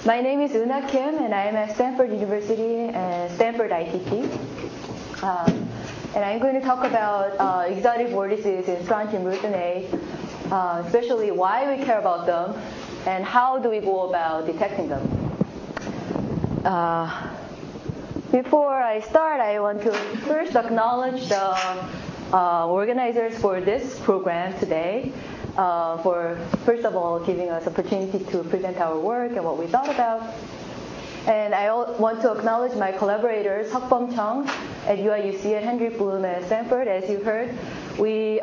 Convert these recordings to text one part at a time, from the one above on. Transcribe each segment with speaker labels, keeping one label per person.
Speaker 1: My name is Euna Kim, and I am at Stanford University and Stanford ITP. And I'm going to talk about exotic vortices in strontium ruthenate, especially why we care about them, and how do we go about detecting them. Before I start, I want to first acknowledge the organizers for this program today, for first of all giving us opportunity to present our work and what we thought about. And I want to acknowledge my collaborators, Seokbum Chung at UIUC and Hendrik Bloom at Stanford. As you heard, we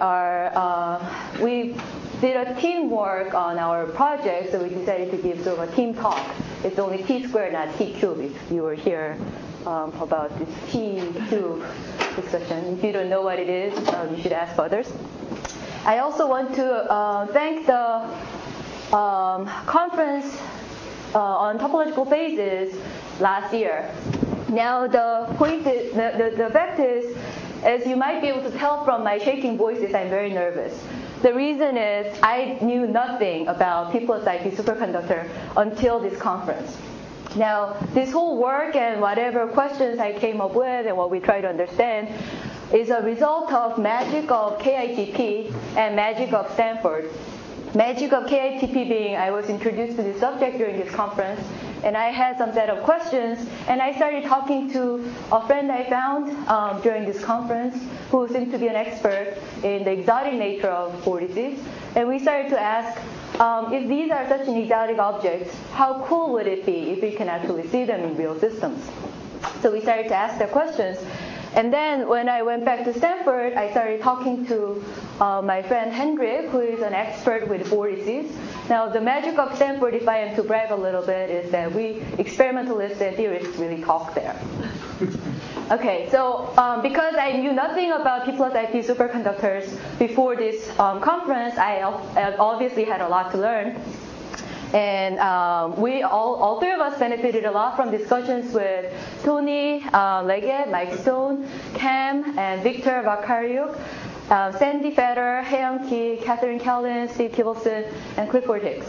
Speaker 1: did a teamwork on our project, so we decided to give sort of a team talk. It's only T squared, not T cubed, if you were here about this T cube discussion. If you don't know what it is, you should ask others. I also want to thank the conference on topological phases last year. Now the point is, the fact is, as you might be able to tell from my shaking voices, I'm very nervous. The reason is I knew nothing about P plus IP superconductor until this conference. Now, this whole work and whatever questions I came up with and what we try to understand is a result of magic of KITP and magic of Stanford. Magic of KITP being I was introduced to this subject during this conference, and I had some set of questions, and I started talking to a friend I found during this conference who seemed to be an expert in the exotic nature of vortices, and we started to ask, if these are such an exotic objects, how cool would it be if we can actually see them in real systems? So we started to ask the questions. And then when I went back to Stanford, I started talking to my friend Hendrik, who is an expert with vortices. Now, the magic of Stanford, if I am to brag a little bit, is that we experimentalists and theorists really talk there. Okay, so because I knew nothing about P plus IP superconductors before this conference, I obviously had a lot to learn. And we all three of us benefited a lot from discussions with Tony Leggett, Mike Stone, Cam, and Victor Vakariuk, Sandy Fetter, Haeyoung Ki, Catherine Callan, Steve Kibelson, and Clifford Hicks.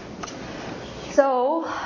Speaker 1: So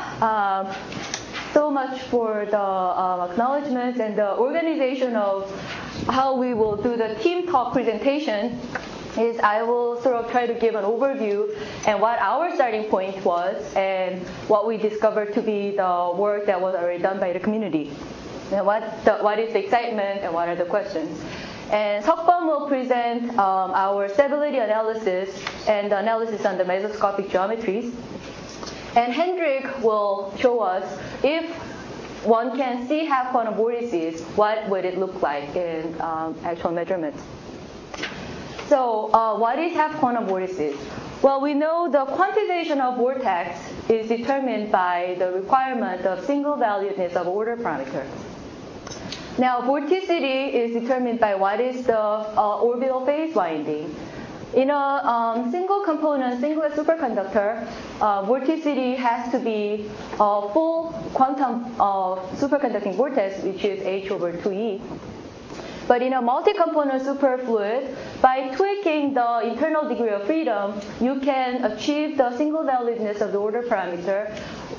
Speaker 1: much for the acknowledgments and the organization of how we will do the team talk presentation. Is I will sort of try to give an overview and what our starting point was and what we discovered to be the work that was already done by the community. And what is the excitement and what are the questions. And Seokbum will present our stability analysis and the analysis on the mesoscopic geometries. And Hendrik will show us if one can see half quantum vortices, what would it look like in actual measurements. So what is half quantum vortices? Well, we know the quantization of vortex is determined by the requirement of single valuedness of order parameter. Now, vorticity is determined by what is the orbital phase winding. In a single component, singlet superconductor, vorticity has to be a full quantum superconducting vortex, which is h over 2e. But in a multi-component superfluid, by tweaking the internal degree of freedom, you can achieve the single valuedness of the order parameter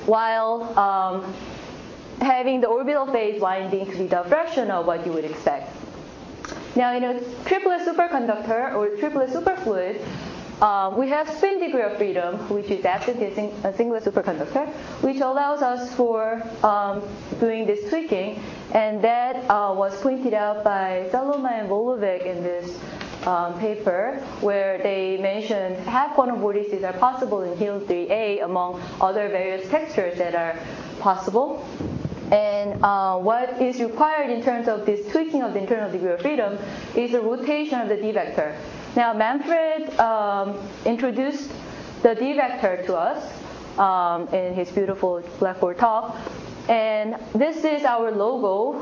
Speaker 1: while having the orbital phase winding to be the fraction of what you would expect. Now, in a triplet superconductor or triplet superfluid, we have spin degree of freedom, which is absent in a singlet superconductor, which allows us for doing this tweaking, and that was pointed out by Saloma and Volovic in this paper, where they mentioned half quantum vortices are possible in helium 3A among other various textures that are possible. And what is required in terms of this tweaking of the internal degree of freedom is the rotation of the D vector. Now, Manfred introduced the D vector to us in his beautiful Blackboard talk. And this is our logo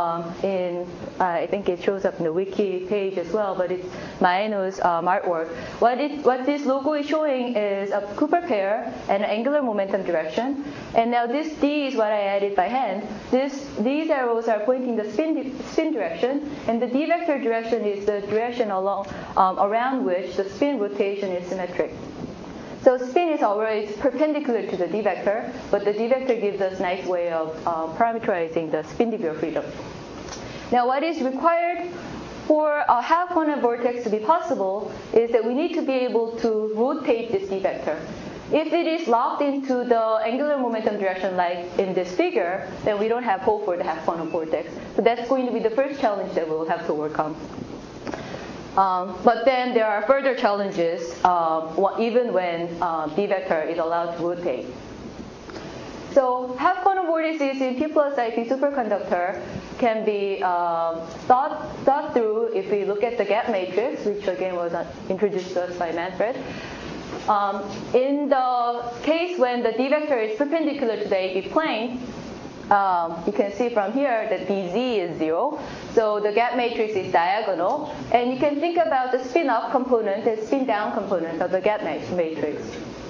Speaker 1: I think it shows up in the wiki page as well, but it's Maeno's artwork. What this logo is showing is a Cooper pair and an angular momentum direction. And now this D is what I added by hand. These arrows are pointing the spin direction, and the D vector direction is the direction around which the spin rotation is symmetric. So spin is always perpendicular to the d vector, but the d vector gives us a nice way of parameterizing the spin degree of freedom. Now, what is required for a half quantum vortex to be possible is that we need to be able to rotate this d vector. If it is locked into the angular momentum direction like in this figure, then we don't have hope for the half quantum vortex. So that's going to be the first challenge that we'll have to overcome. But then there are further challenges even when d vector is allowed to rotate. So half quantum vortices in P plus IP superconductor can be thought through if we look at the gap matrix, which again was introduced to us by Manfred. In the case when the d vector is perpendicular to the AB plane, you can see from here that dz is 0. So the gap matrix is diagonal. And you can think about the spin up component and spin down component of the gap matrix.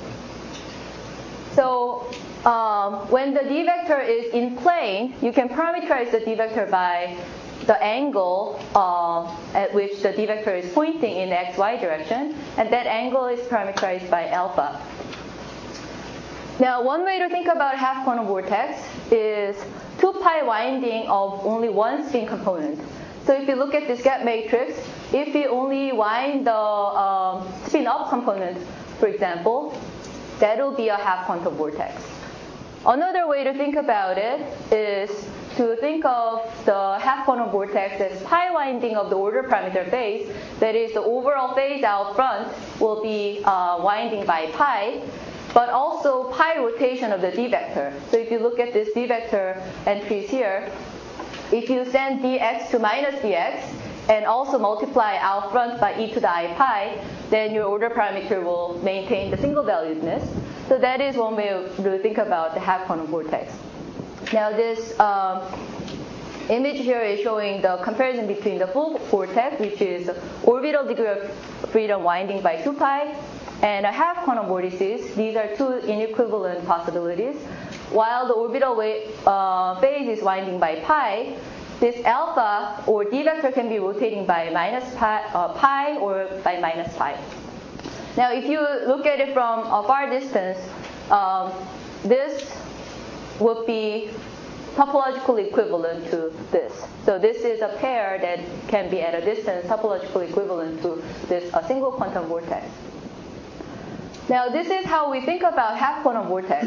Speaker 1: So when the d vector is in plane, you can parameterize the d vector by the angle at which the d vector is pointing in the xy direction. And that angle is parameterized by alpha. Now, one way to think about half quantum vortex is 2 pi winding of only one spin component. So if you look at this gap matrix, if you only wind the spin up component, for example, that will be a half quantum vortex. Another way to think about it is to think of the half quantum vortex as pi winding of the order parameter phase. That is, the overall phase out front will be winding by pi, but also pi rotation of the d vector. So if you look at this d vector entries here, if you send dx to minus dx and also multiply out front by e to the I pi, then your order parameter will maintain the single valuedness. So that is one way to think about the half quantum vortex. Now this image here is showing the comparison between the full vortex, which is orbital degree of freedom winding by 2 pi, and a half quantum vortices. These are two inequivalent possibilities. While the orbital phase is winding by pi, this alpha or d vector can be rotating by minus pi or by minus pi. Now, if you look at it from a far distance, this would be topologically equivalent to this. So this is a pair that can be at a distance topologically equivalent to this single quantum vortex. Now, this is how we think about half quantum vortex.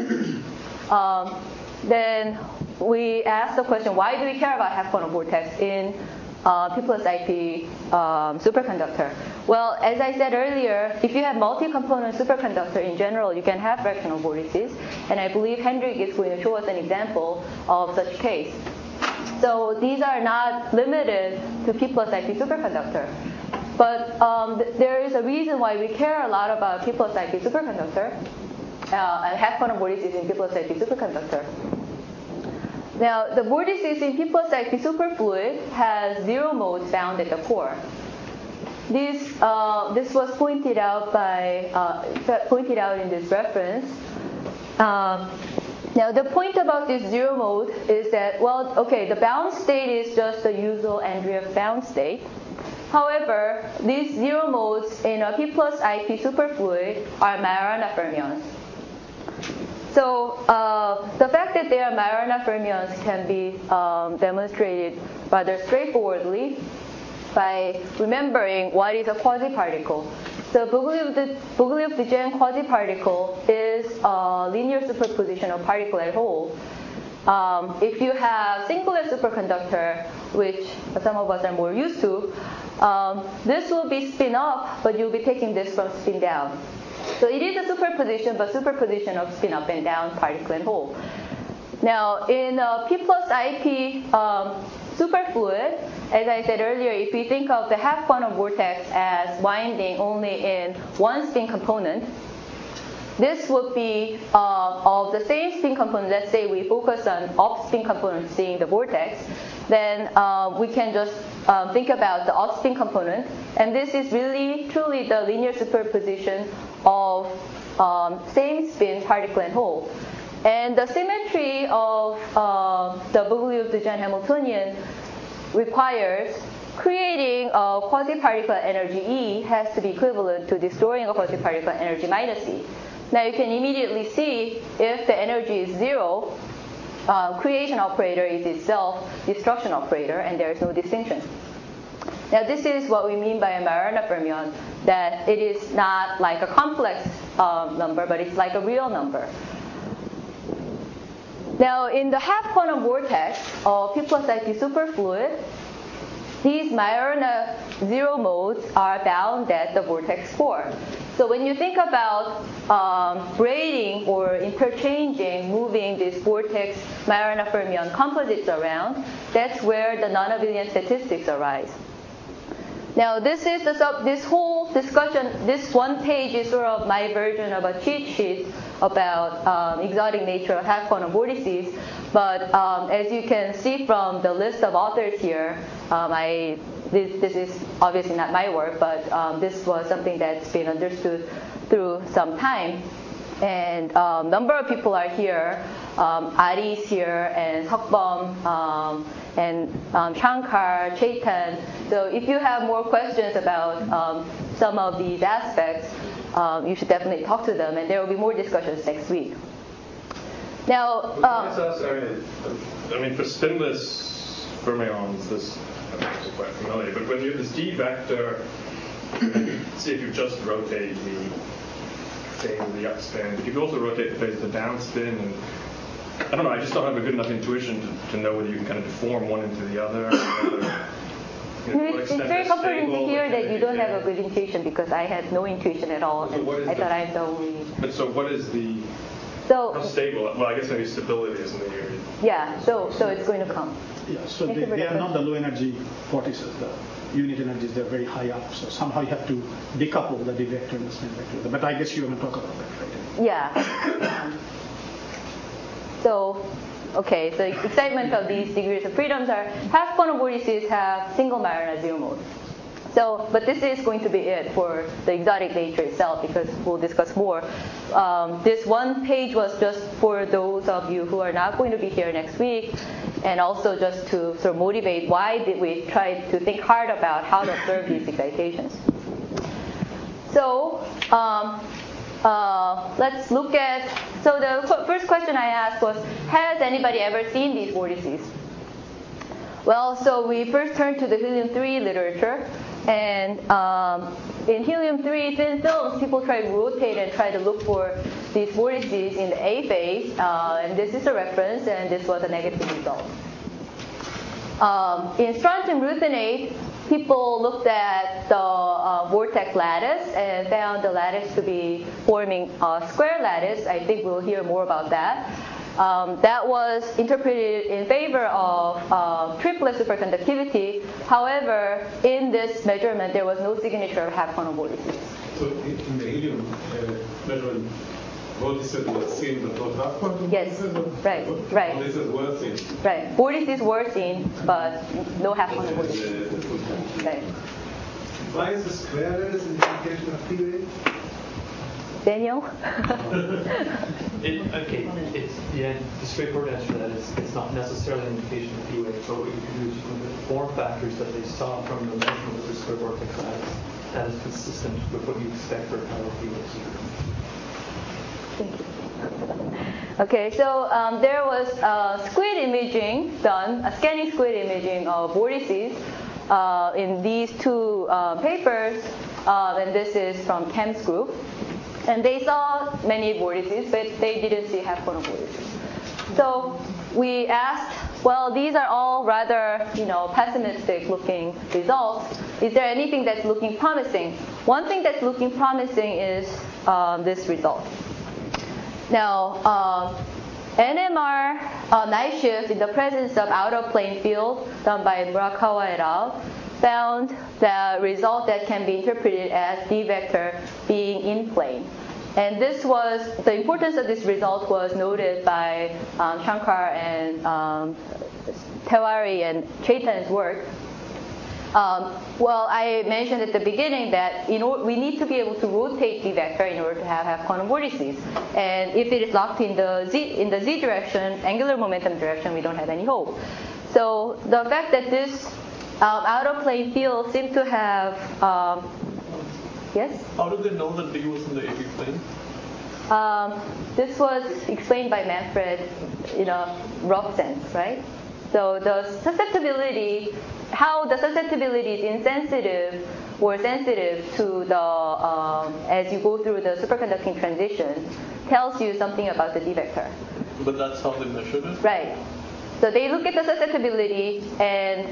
Speaker 1: Then we ask the question, why do we care about half quantum vortex in P plus IP superconductor? Well, as I said earlier, if you have multi-component superconductor in general, you can have fractional vortices. And I believe Hendrik is going to show us an example of such case. So these are not limited to P plus IP superconductor. But there is a reason why we care a lot about P plus IP superconductor and half quantum vortices in P plus IP superconductor. Now, the vortices in P plus IP superfluid has 0 modes found at the core. This was pointed out in this reference. Now, the point about this 0 mode is that, well, okay, the bound state is just the usual Andreev bound state. However, these 0 modes in a P plus IP superfluid are Majorana fermions. So the fact that they are Majorana fermions can be demonstrated rather straightforwardly by remembering what is a quasi-particle. So Bogoliubov-Djian quasi-particle is a linear superposition of particle at whole. If you have singular superconductor, which some of us are more used to, this will be spin up, but you'll be taking this from spin down. So it is a superposition, but superposition of spin up and down, particle and whole. Now, in P plus IP superfluid, as I said earlier, if we think of the half quantum vortex as winding only in one spin component, this would be of the same spin component. Let's say we focus on up spin component seeing the vortex, then we can just think about the up spin component. And this is really truly the linear superposition of same spin particle and whole. And the symmetry of the Bogoliubov-Djian Hamiltonian requires creating a quasi-particle energy E has to be equivalent to destroying a quasi-particle energy minus E. Now you can immediately see if the energy is zero, creation operator is itself destruction operator, and there is no distinction. Now this is what we mean by a Majorana fermion, that it is not like a complex number, but it's like a real number. Now in the half quantum vortex of P plus IP superfluid, these Majorana zero modes are bound at the vortex core. So when you think about braiding or interchanging, moving these vortex Majorana fermion composites around, that's where the non-abelian statistics arise. Now this is this whole discussion, this one page is sort of my version of a cheat sheet about exotic nature of half quantum vortices. But as you can see from the list of authors here, this is obviously not my work, but this was something that's been understood through some time. And a number of people are here. Ari is here, and Seokbum, and Shankar, Chaitan. So if you have more questions about some of these aspects, you should definitely talk to them, and there will be more discussions next week. Now,
Speaker 2: I mean, for spinless fermions, this I'm actually quite familiar, but when you have this D vector, see if you just rotate the phase of the upspin, but you can also rotate the phase of the downspin, and I don't know, I just don't have a good enough intuition to know whether you can kind of deform one into the other.
Speaker 1: It's very comforting to hear that you don't have a good intuition, because I had no intuition at all, and I thought I'm the only.
Speaker 2: But so what is the how stable? Well, I guess maybe stability is in the area.
Speaker 1: Yeah, so it's going to come.
Speaker 3: Yeah, so they are not the low energy vortices. The unit energies, they're very high up. So somehow you have to decouple the D vector and the spin vector. But I guess you're going to talk about that, right?
Speaker 1: Yeah. So excitement of these degrees of freedoms are half quantum vortices have single Majorana zero mode. So, but this is going to be it for the exotic nature itself, because we'll discuss more. This one page was just for those of you who are not going to be here next week, and also just to sort of motivate why did we try to think hard about how to observe these excitations. So let's look at, so the first question I asked was, has anybody ever seen these vortices? Well, so we first turned to the helium-3 literature, and in helium-3 thin films, people try to rotate and try to look for these vortices in the A phase, and this is a reference, and this was a negative result. In strontium ruthenate, people looked at the vortex lattice and found the lattice to be forming a square lattice. I think we'll hear more about that. That was interpreted in favor of triplet superconductivity. However, in this measurement, there was no signature of half quantum vortices.
Speaker 4: So in the helium measurement, vortices were seen, but not half quantum
Speaker 1: vortices? Yes, right.
Speaker 4: Vortices were seen.
Speaker 1: Right, vortices were seen, but no half quantum vortices. Right.
Speaker 4: Why is the square lattice an indication of P-wave?
Speaker 1: Daniel?
Speaker 5: The straightforward answer to that is it's not necessarily an indication of P-wave. So what you can do is you can look at the form factors that they saw from the measurement of the square vortex lattice. That is consistent with what you expect for a power P-wave.
Speaker 1: Thank you. Okay, so there was squid imaging done, a scanning squid imaging of vortices in these two papers, and this is from Kem's group. And they saw many vortices, but they didn't see half quantum vortices. So we asked, well, these are all rather, pessimistic looking results. Is there anything that's looking promising? One thing that's looking promising is this result. Now, NMR night shift in the presence of outer plane field done by Murakawa et al. Found the result that can be interpreted as D vector being in plane. And the importance of this result was noted by Shankar and Tewari and Chaitan's work. Well, I mentioned at the beginning that we need to be able to rotate D vector in order to have quantum vortices. And if it is locked in the Z direction, angular momentum direction, we don't have any hope. So the fact that this outer plane field seemed to have, yes?
Speaker 5: How do they know that D was in the AP plane?
Speaker 1: this was explained by Manfred in a rough sense, right? So the susceptibility, how the susceptibility is insensitive or sensitive to the, as you go through the superconducting transition, tells you something about the D vector.
Speaker 6: But that's how they measured it?
Speaker 1: Right. So they look at the susceptibility, and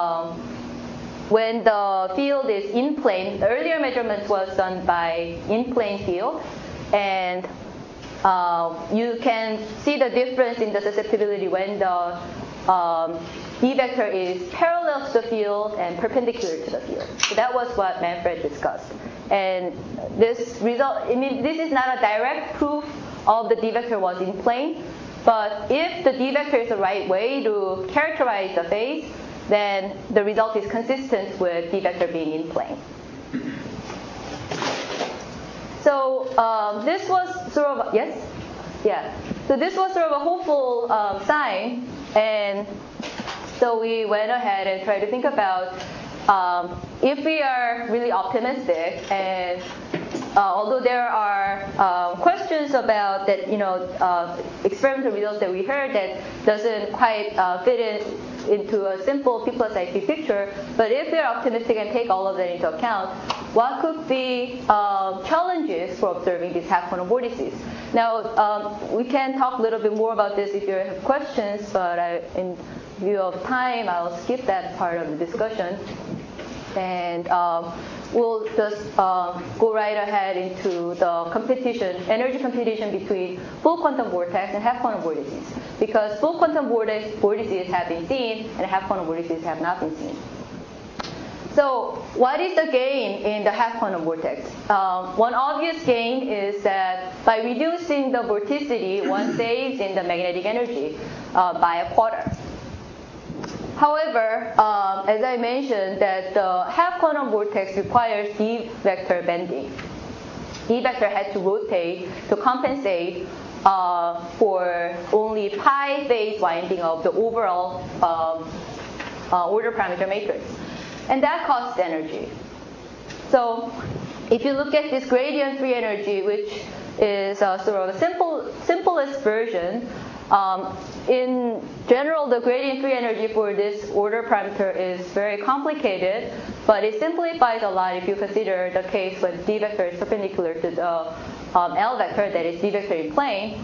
Speaker 1: when the field is in plane, the earlier measurement was done by in-plane field, and you can see the difference in the susceptibility when the D vector is parallel to the field and perpendicular to the field. So that was what Manfred discussed. And this result, I mean, this is not a direct proof of the D vector was in plane, but if the D vector is the right way to characterize the phase, then the result is consistent with D vector being in plane. So this was sort of, yes? Yeah. So this was sort of a hopeful sign, and so we went ahead and tried to think about if we are really optimistic, and although there are questions about that, experimental results that we heard that doesn't quite fit into a simple P plus IP picture, but if we're optimistic and take all of that into account, what could be challenges for observing these half-quantum vortices? Now, we can talk a little bit more about this if you have questions, but in view of time, I'll skip that part of the discussion. And we'll just go right ahead into the competition, energy competition between full quantum vortex and half quantum vortices. Because full quantum vortices have been seen and half quantum vortices have not been seen. So what is the gain in the half quantum vortex? One obvious gain is that by reducing the vorticity, one saves in the magnetic energy by a quarter. However, as I mentioned, that the half quantum vortex requires D vector bending. D vector had to rotate to compensate for only pi phase winding of the overall order parameter matrix. And that costs energy. So if you look at this gradient free energy, which is sort of a simplest version, in general, the gradient free energy for this order parameter is very complicated, but it simplifies a lot if you consider the case when D vector is perpendicular to the L vector, that is D vector in plane.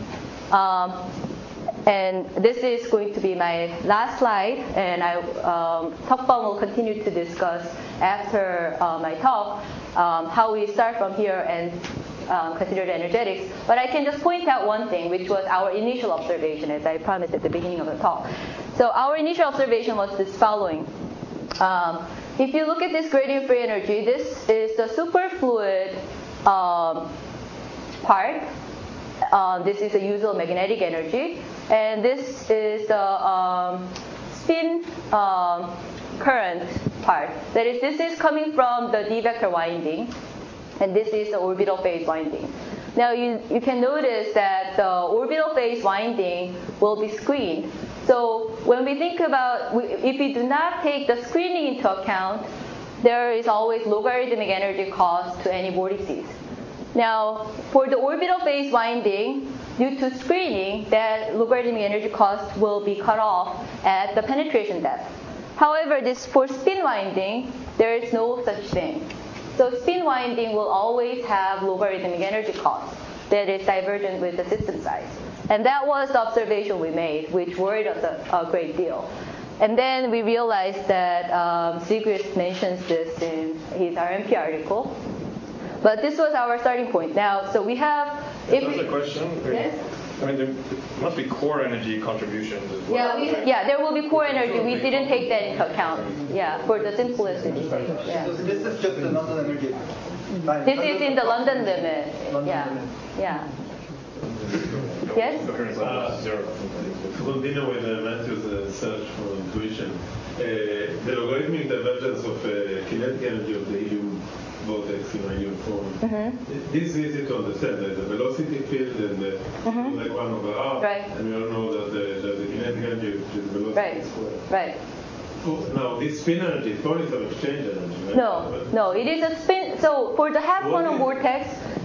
Speaker 1: And this is going to be my last slide, and Tokbang will continue to discuss after my talk how we start from here and consider the energetics. But I can just point out one thing, which was our initial observation, as I promised at the beginning of the talk. So our initial observation was this following. If you look at this gradient free energy, this is the superfluid part. This is the usual magnetic energy. And this is the spin current part. That is, this is coming from the D vector winding. And this is the orbital phase winding. Now you can notice that the orbital phase winding will be screened. So when we think about, if we do not take the screening into account, there is always logarithmic energy cost to any vortices. Now, for the orbital phase winding, due to screening, that logarithmic energy cost will be cut off at the penetration depth. However, for spin winding, there is no such thing. So spin winding will always have logarithmic energy cost that is divergent with the system size. And that was the observation we made, which worried us a great deal. And then we realized that Sigrid mentions this in his RMP article. But this was our starting point. Now, so we have...
Speaker 2: That's a question.
Speaker 1: Yes?
Speaker 2: I mean, there must be core energy contributions as well.
Speaker 1: Yeah, there will be core energy. We didn't take that into account. Yeah, for the simplicity. Yeah.
Speaker 7: So this is just the London energy.
Speaker 1: This is in the London limit. Yeah. Yes?
Speaker 4: To continue with Matthew's search for intuition, the logarithmic divergence of kinetic energy of the helium vortex in helium form. This is easy to understand. There's a velocity field and like 1 over r,
Speaker 1: right.
Speaker 4: And we all know that there's a kinetic energy which is velocity squared.
Speaker 1: Right.
Speaker 4: Now, this spin energy is Point of exchange energy, right?
Speaker 1: No, it is a spin. So for the half quantum vortex,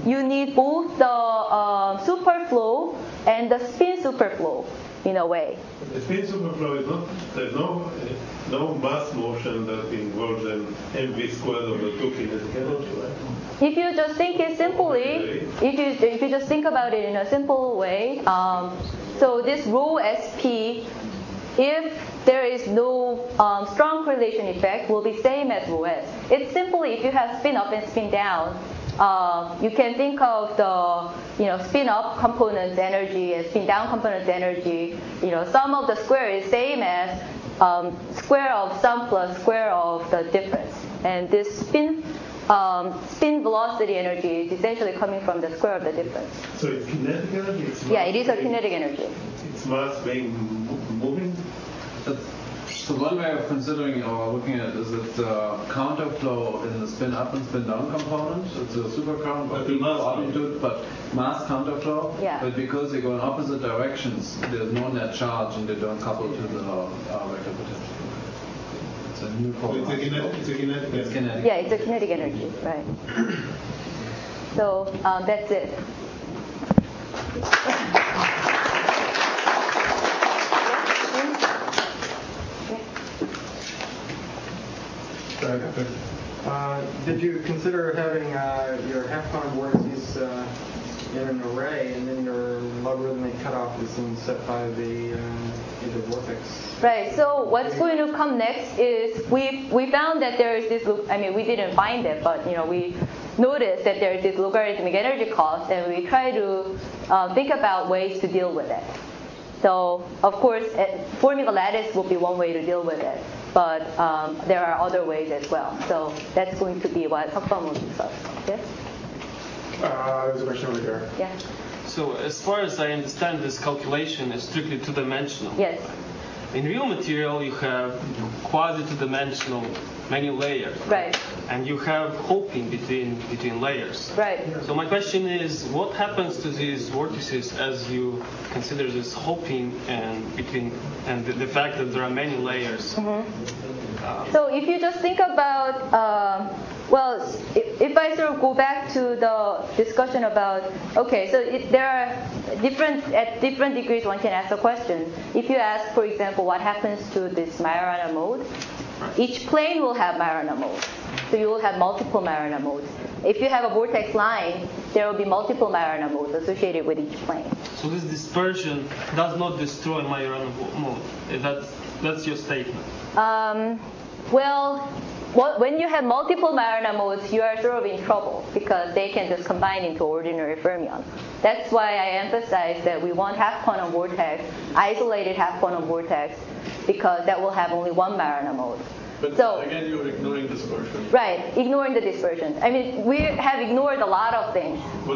Speaker 1: you need both the superflow and the spin superflow in a way.
Speaker 4: The spin superflow is not, there's no mass motion that involves an mv squared over 2 kinetic energy, right?
Speaker 1: If you just think it simply, if you just think about it in a simple way, so this rho sp, if there is no strong correlation effect, will be same as rho s. It's simply if you have spin up and spin down, you can think of the spin up component's energy and spin down component's energy. Sum of the square is same as square of sum plus square of the difference. And this spin velocity energy is essentially coming from the square of the difference.
Speaker 4: So it's kinetic energy?
Speaker 1: Yeah, it is a kinetic energy.
Speaker 4: It's mass being moving?
Speaker 8: So one way of considering or looking at it is that counterflow in the spin up and spin down component. It's a supercurrent of equal amplitude, but mass counterflow.
Speaker 1: Yeah.
Speaker 8: But because they go in opposite directions, there's no net charge and they don't couple to the vector potential. It's a neutral.
Speaker 4: It's a kinetic energy.
Speaker 8: It's kinetic.
Speaker 1: Yeah, it's a kinetic energy, right? So that's it.
Speaker 9: Did you consider having your half-quantum vortices in an array, and then your logarithmic cutoff is set by the vortex?
Speaker 1: Right. So what's going to come next is we found that there is this. I mean, we didn't find it, but we noticed that there is this logarithmic energy cost, and we try to think about ways to deal with it. So of course, forming a lattice will be one way to deal with it, but there are other ways as well. So that's going to be what Hakban will discuss. Yes?
Speaker 10: There's a question over here.
Speaker 1: Yeah.
Speaker 11: So as far as I understand, this calculation is strictly two-dimensional.
Speaker 1: Yes.
Speaker 11: In real material, you have quasi-two-dimensional many layers.
Speaker 1: Right.
Speaker 11: And you have hopping between layers.
Speaker 1: Right.
Speaker 11: So my question is, what happens to these vortices as you consider this hopping and the fact that there are many layers?
Speaker 1: Mm-hmm. So if you just think about, if I sort of go back to the discussion about, okay, so there are at different degrees one can ask a question. If you ask, for example, what happens to this Majorana mode, each plane will have Majorana modes. So you will have multiple Majorana modes. If you have a vortex line, there will be multiple Majorana modes associated with each plane.
Speaker 11: So this dispersion does not destroy Majorana mode. That's your statement.
Speaker 1: When you have multiple Majorana modes, you are sort of in trouble because they can just combine into ordinary fermion. That's why I emphasize that we want half-quantum vortex, isolated half-quantum vortex, because that will have only one Majorana mode.
Speaker 6: But
Speaker 1: so,
Speaker 6: again, you're ignoring dispersion.
Speaker 1: Right, ignoring the dispersion. I mean, we have ignored a lot of things.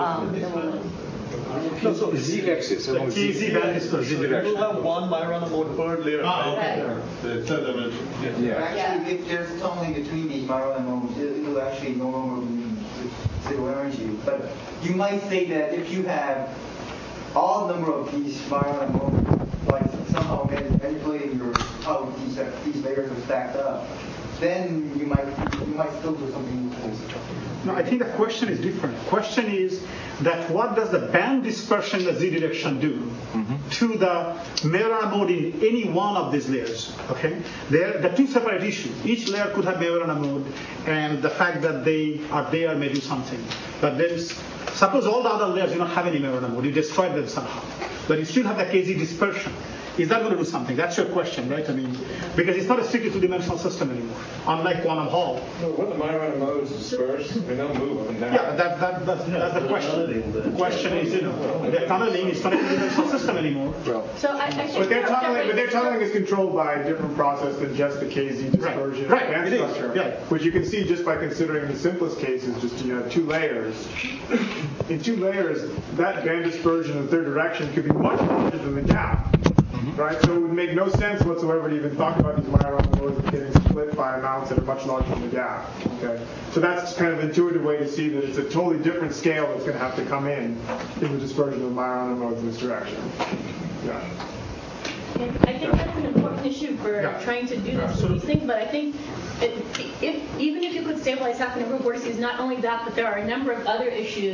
Speaker 10: No, so z-axis.
Speaker 3: Z band dispersion.
Speaker 6: You will have one Majorana mode per layer.
Speaker 4: Okay. The third dimension.
Speaker 7: Actually, if there's tunneling between these Majorana modes, it will actually no longer be zero energy. But you might say that if you have all number of these Majorana modes, like somehow manipulating how these layers are stacked up, then you might still do something useful.
Speaker 3: No, I think the question is different. The question is that what does the band dispersion in the z direction do to the Majorana mode in any one of these layers? Okay, they're two separate issues. Each layer could have Majorana mode, and the fact that they are there may do something. But then, suppose all the other layers do not have any Majorana mode, you destroy them somehow, but you still have the Kz dispersion. Is that going to do something? That's your question, right? I mean, because it's not a strictly two-dimensional system anymore, unlike quantum Hall.
Speaker 10: No, when the Majorana modes disperse, they don't move up and down.
Speaker 3: Yeah, that's the question. The question is, the tunneling is not a two-dimensional system anymore.
Speaker 12: So I
Speaker 10: But their tunneling is controlled by a different process than just the Kz dispersion
Speaker 3: Right,
Speaker 10: band
Speaker 3: it is.
Speaker 10: structure,
Speaker 3: Yeah.
Speaker 10: which you can see just by considering the simplest cases, just two layers. In two layers, that band dispersion in the third direction could be much larger than the gap. Right, so it would make no sense whatsoever to even talk about these Majorana modes getting split by amounts that are much larger than the gap. Okay, so that's kind of an intuitive way to see that it's a totally different scale that's going to have to come in the dispersion of Majorana modes in this direction. Yeah.
Speaker 12: I think that's an important issue for trying to do these things, but I think even if you could stabilize half-number vortices, not only that, but there are a number of other issues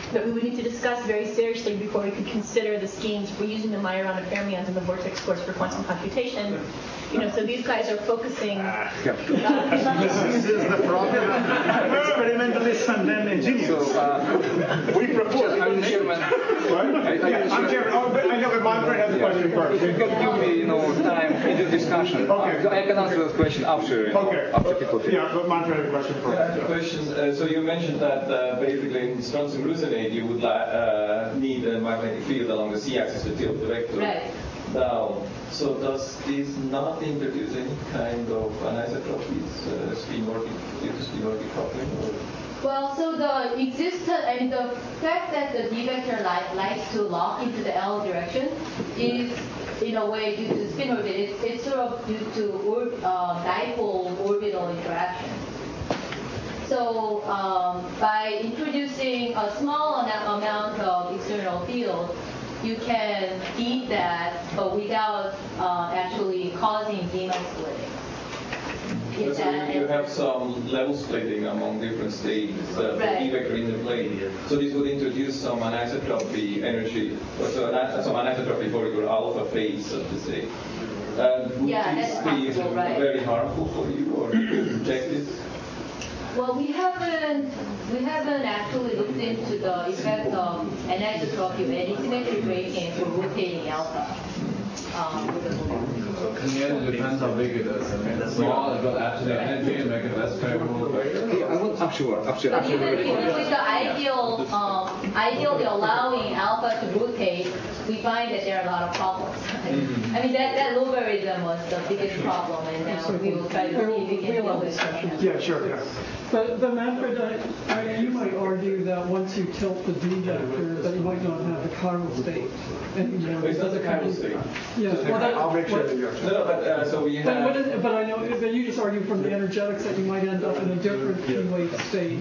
Speaker 12: that we would need to discuss very seriously before we could consider the schemes for using the Majorana fermions and the vortex cores for quantum computation. So these guys are focusing.
Speaker 3: This is the problem. Experimentalists and then engineers. We propose.
Speaker 13: I'm chairman.
Speaker 10: I'm chairman. I know, but Manfred has a question first.
Speaker 13: You can give me, time in the discussion.
Speaker 10: Okay.
Speaker 13: I can answer the question after. After people.
Speaker 10: Yeah, but Manfred has a question first.
Speaker 14: I have a question. So you mentioned that basically in strontium glucinate you would need a magnetic field along the z-axis to tilt the vector down. So does this not introduce any kind of anisotropies, due to spin-orbit coupling?
Speaker 1: Well, so the the fact that the D vector likes to lock into the L direction is in a way due to spin orbit. It's sort of due to dipole orbital interaction. So by introducing a small amount of external field, you can feed that, but without actually causing Zeeman splitting.
Speaker 14: So you have some level splitting among different states, the D vector interplay. So this would introduce some anisotropy energy, some anisotropy for your alpha phase, so to say. Would this be very harmful for you, or protect this?
Speaker 1: Well, we haven't actually looked into the effect of anisotropy or asymmetric braking for rotating alpha.
Speaker 8: In the end, it depends how big it is. I mean, small, it will add to the energy and make it less favorable.
Speaker 13: I'm sure.
Speaker 1: But even with the ideally allowing alpha to rotate, we find that there are a lot of problems. I mean, that logarithm was the biggest problem, and now we will try to see if we can deal with it.
Speaker 10: Yeah, sure. Yeah.
Speaker 15: But Manfred, you might argue that once you tilt the D vector, that you might not have the chiral state anymore.
Speaker 14: It's not the chiral state.
Speaker 15: Yes,
Speaker 10: I'll make sure that you
Speaker 14: No, but so we have.
Speaker 15: But I know that you just argue from the energetics that you might end up in a different P-wave state.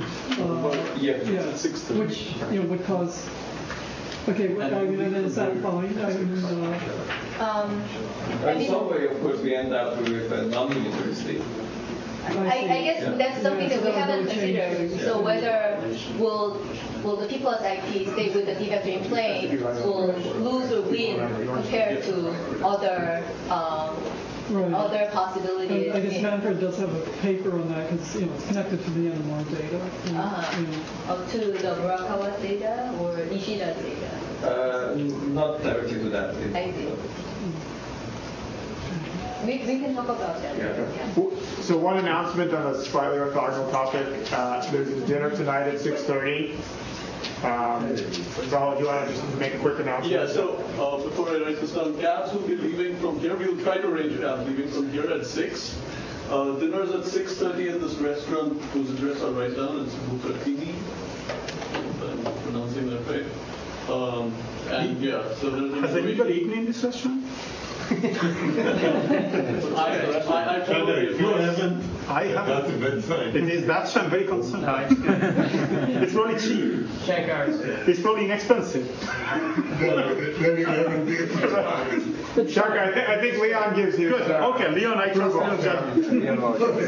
Speaker 15: Which would cause. Okay, is that fine?
Speaker 14: In some way, of course, we end up with a non-unitary state.
Speaker 1: I guess that's something that we haven't considered. So whether will the P plus IP stay with the D vector in plane will lose or win compared to other other possibilities.
Speaker 15: I guess Manfred does have a paper on that because it's connected to the NMR data.
Speaker 1: To the Murakawa data or Ishida's data?
Speaker 14: Not directly to that.
Speaker 1: I see. We can talk about that. Yeah.
Speaker 10: So one announcement on a slightly orthogonal topic. There's a dinner tonight at 6:30. Rahul, do you want to just make a quick announcement?
Speaker 6: Yeah, so before I write this down, cabs will be leaving from here. We'll try to arrange cabs leaving from here at 6. Dinner's at 6:30 at this restaurant whose address I'll write down. It's Bucatini. If I'm pronouncing that right. And yeah, so there's
Speaker 3: Has anybody eaten in this restaurant?
Speaker 6: I haven't.
Speaker 3: I haven't. That's why I'm very concerned. It's probably cheap. It's probably inexpensive.
Speaker 10: Chuck, I think Leon gives you.
Speaker 3: Good. Okay, Leon, I trust your judgment.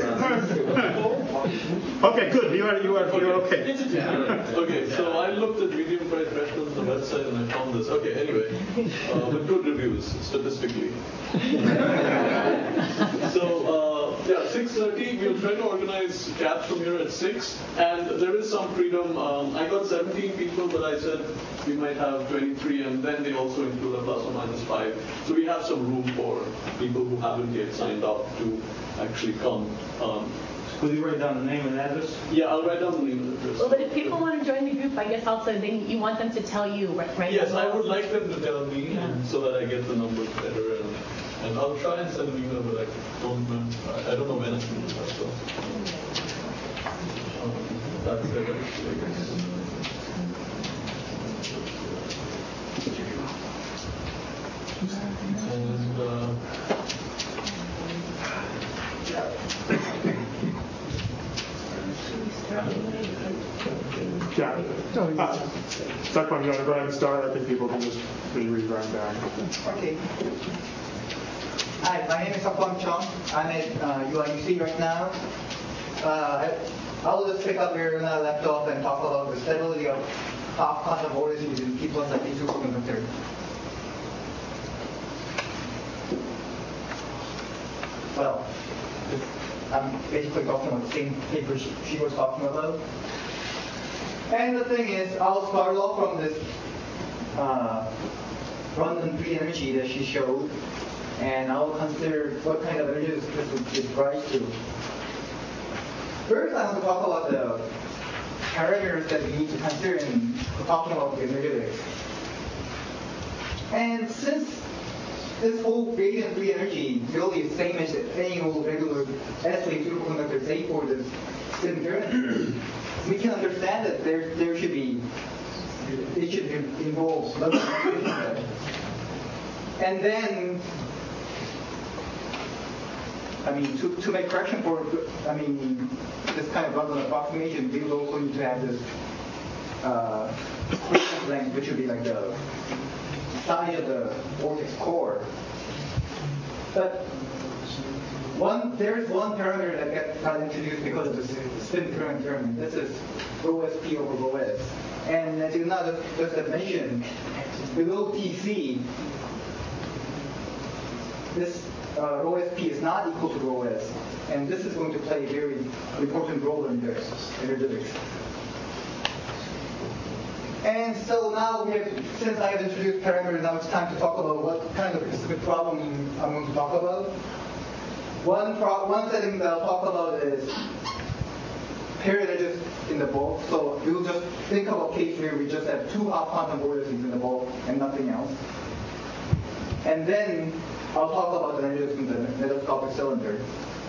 Speaker 3: Okay, good. You are okay.
Speaker 6: Okay, so I looked at medium price restaurants on the website and I found this. Okay, anyway, with good reviews statistically. So 6:30. We'll try to organize cabs from here at 6, and there is some freedom. I got 17 people, but I said we might have 23, and then they also include a plus or minus 5. So we have some room for people who haven't yet signed up to actually come.
Speaker 9: Will you write down the name and address?
Speaker 6: Yeah, I'll write down the name and address.
Speaker 12: Well, but if people want to join the group, I guess also you want them to tell you, right?
Speaker 6: Yes, I would like them to tell me, so that I get the numbers better. And I'll try and send an email, but I don't remember. I don't know when I can do that. So that's it.
Speaker 10: Stuck you want to go ahead and start? I think people can just read right down.
Speaker 7: Okay. Hi, my name is Akwang Chong. I'm at UIUC right now. I will just pick up where Runa left off and talk about the stability of half quantum vortices in P plus IP superconductor. Well, I'm basically talking about the same paper she was talking about. And the thing is, I'll start off from this random free energy that she showed, and I'll consider what kind of energy this would give rise to. First, I want to talk about the parameters that we need to consider in talking about the energetics. And since this whole radiant free energy really is the same as any old regular S-wave superconductor, say for the spin current, we can understand that there should be, it should involve lots of information. And then, I mean, to make correction for, I mean, this kind of random approximation, we will also need to have this frequency length, which would be like the size of the vortex core. But there is one parameter that got introduced because of the spin current term. This is rho sp over rho s. And as you know, just have mentioned, below Tc, this rho sp is not equal to rho s. And this is going to play a very important role in the energetics. And so now since I have introduced parameters, now it's time to talk about what kind of specific problem I'm going to talk about. One setting that I'll talk about is pair energies in the bulk. So we'll just think of a case where we just have two half quantum vortices in the bulk and nothing else. And then I'll talk about the energies in the metastrophic cylinder.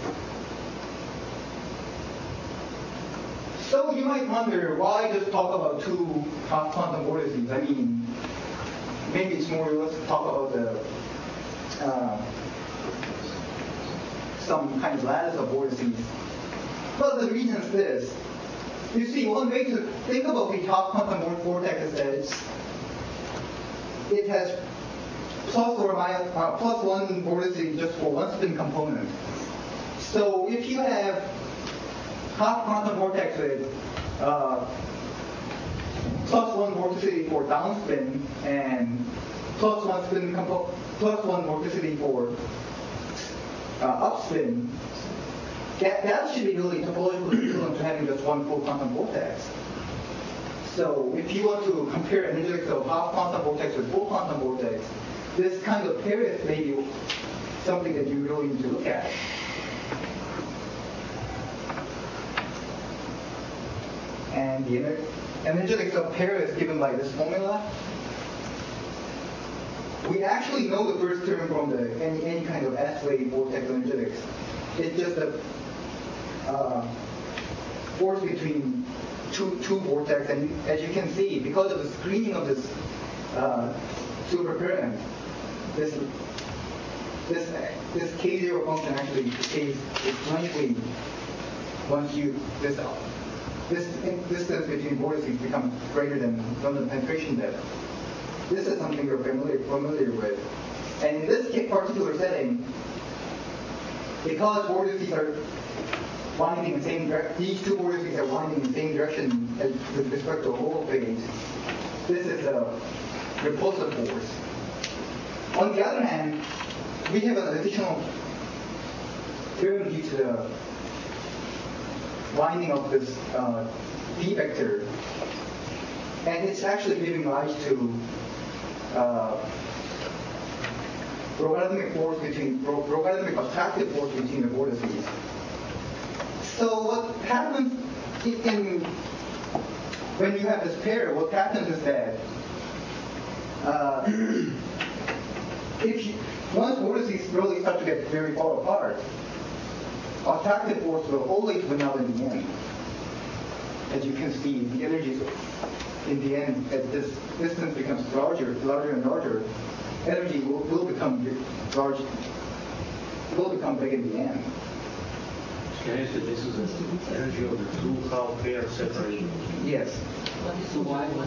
Speaker 7: So you might wonder, why just talk about two half quantum vortices? I mean, maybe it's more realistic to talk about the some kind of lattice of vortices. Well, the reason is this. You see, one way to think about the half quantum vortex is that it has plus or minus plus one vortice just for one spin component. So if you have half quantum vortex with plus one vorticity for downspin and plus one vorticity for upspin, that should be really topologically equivalent to having just one full quantum vortex. So if you want to compare energetics of half quantum vortex with full quantum vortex, this kind of pair may be something that you really need to look at. And the energetics of pair is given by this formula. We actually know the first term from any kind of S-wave vortex energetics. It's just a force between two vortex, and as you can see, because of the screening of this supercurrent, this K0 function actually behaves exponentially once this distance between vortices becomes greater than London penetration depth. This is something you're familiar with. And in this particular setting, because vortices are winding in the same direction, these two vortices are winding in the same direction with respect to a whole phase, this is a repulsive force. On the other hand, we have an additional term due to the winding of this V vector, and it's actually giving rise to logarithmic attractive force between the vortices. So what happens when you have this pair? What happens is that once vortices really start to get very far apart, attractive force will always win out in the end. As you can see, the energies in the end, as this distance becomes larger and larger, energy will become large, will become big in the end.
Speaker 16: Can I say this is the energy of the two half pair separated?
Speaker 7: Yes.
Speaker 15: So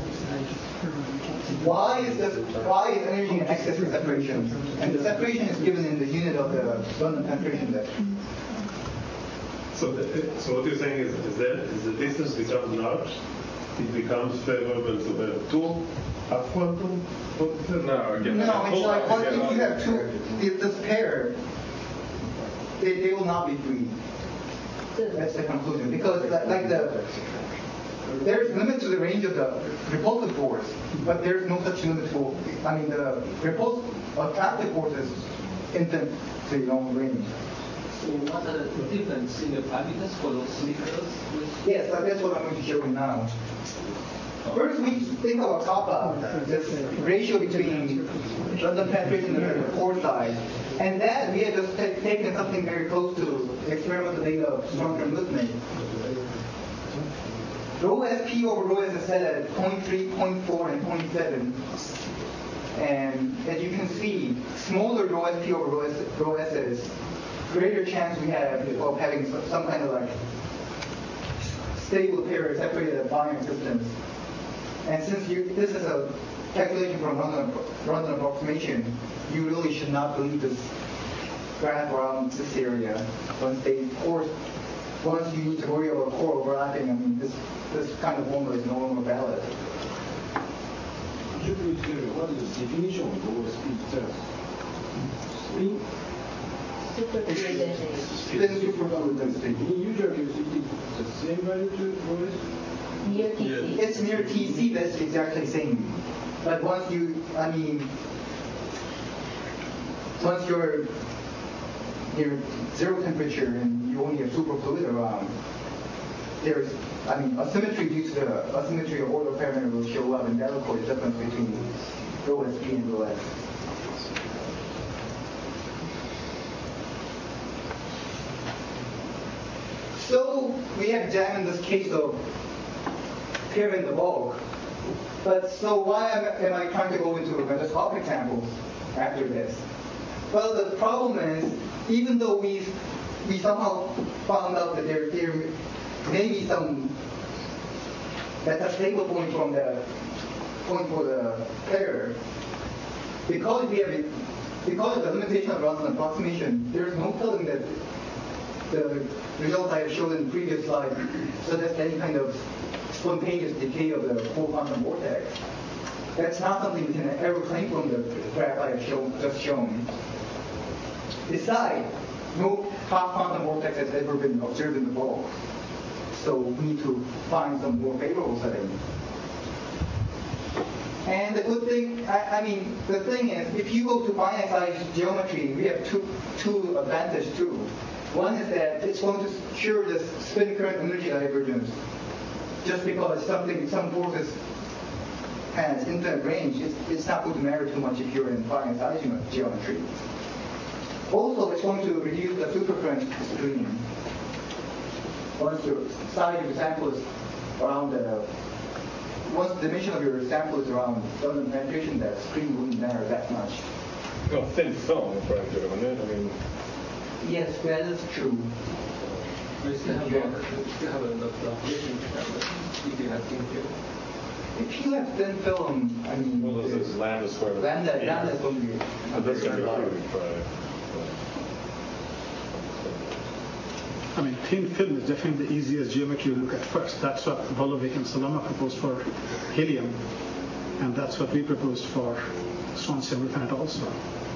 Speaker 7: why is energy in excess of separation? And the separation is given in the unit of the London penetration depth.
Speaker 4: So what you're saying is the distance becomes large? it becomes favorable to have two half quantum vortices?
Speaker 2: No, again,
Speaker 7: No, it's like if you have two, this pair, they will not be free. That's the conclusion. Because there's limit to the range of the repulsive force, but there's no such limit for, the attractive force is infinitely long range.
Speaker 16: So what are the difference in the parameters for those slippers?
Speaker 7: Yes, that's what I'm going to show you now. First, we think about kappa, this ratio between London penetration and the core size. And that we have just taken something very close to experimental data of Strong-Term movement. Rho SP over rho S is set at 0.3, 0.4, and 0.7. And as you can see, smaller rho SP over rho S is greater chance we have of having some kind of stable pair separated at Bayesian distance. And since this is a calculation from London approximation, you really should not believe this graph around this area. Once you need to worry about core overlapping, this kind of formula is no longer valid.
Speaker 16: Could you please tell me what is the definition of rho SP itself? Spin?
Speaker 7: Spin superfluid density.
Speaker 16: In usual case, it is the same value to rho SP?
Speaker 12: Near TC.
Speaker 7: It's near TC, that's exactly the same. But once you're near zero temperature and you only have superfluid around, there's, asymmetry due to the asymmetry of order parameter will show up, and that will cause the difference between rho SP and rho S. So we have examined this case of pair in the bulk. But so why am I trying to go into microscopic examples after this? Well, the problem is, even though we somehow found out that there may be some metastable point from the point for the pair, because of the limitation of London approximation, there's no telling that the results I have shown in the previous slide suggest any kind of spontaneous decay of the full quantum vortex. That's not something we can ever claim from the graph I have just shown. Besides, no half quantum vortex has ever been observed in the bulk. So we need to find some more favorable setting. And the good thing, the thing is, if you go to finite size geometry, we have two advantages too. One is that it's going to cure this spin current energy divergence. Just because some forces has infinite range, it's not going to matter too much if you're in finite size geometry. Also, it's going to reduce the supercurrent stream. Once the size of your sample is around once the dimension of your sample is around London penetration, that stream wouldn't matter that much.
Speaker 2: Well, thin film is very good, isn't it?
Speaker 7: Yes, that is true.
Speaker 16: We still have the application if you have thin film.
Speaker 7: If you have thin film,
Speaker 2: well, this is lambda squared.
Speaker 7: Lambda is going to be.
Speaker 2: This can be proved by.
Speaker 3: Thin film is definitely the easiest geometry to look at first. That's what Volovich and Salama proposed for helium, and that's what we proposed for strontium refinite also.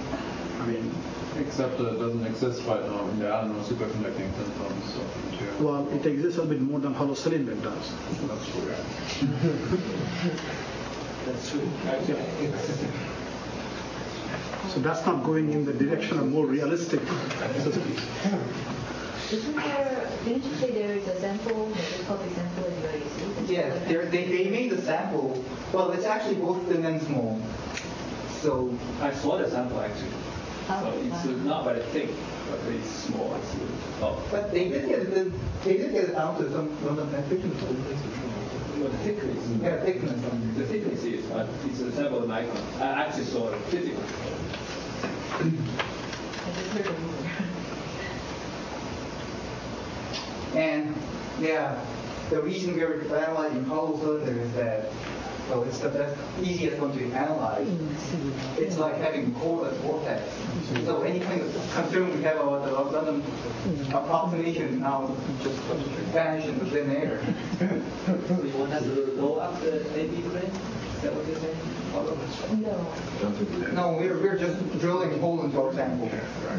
Speaker 8: Except it doesn't exist right now. There are no superconducting thin films of material.
Speaker 3: Well, it exists a little bit more than hollow cylinder does.
Speaker 8: That's true.
Speaker 16: That's true.
Speaker 3: Yeah. So that's not going in the direction of more realistic systems.
Speaker 12: Didn't you say there is a sample, microscopic sample in your AC?
Speaker 7: Yes, they made the sample. Well, it's actually both thin and small. So
Speaker 16: I saw the sample actually. So it's not very thick, but it's small.
Speaker 7: But they did get it down to some London penetration.
Speaker 16: But the thickness.
Speaker 7: Yeah, thickness.
Speaker 16: The thickness is, but it's a sample micron. I actually saw it physically.
Speaker 7: And yeah, the reason we are analyzing hollow cylinder is that, well, it's the easiest one to analyze. It's like having a coreless vortex. So any kind of concern we have about the London approximation now just vanish into thin air.
Speaker 16: So you want us to blow up the AB plane? Is that what you're saying?
Speaker 12: No.
Speaker 7: No, we're just drilling a hole into our sample.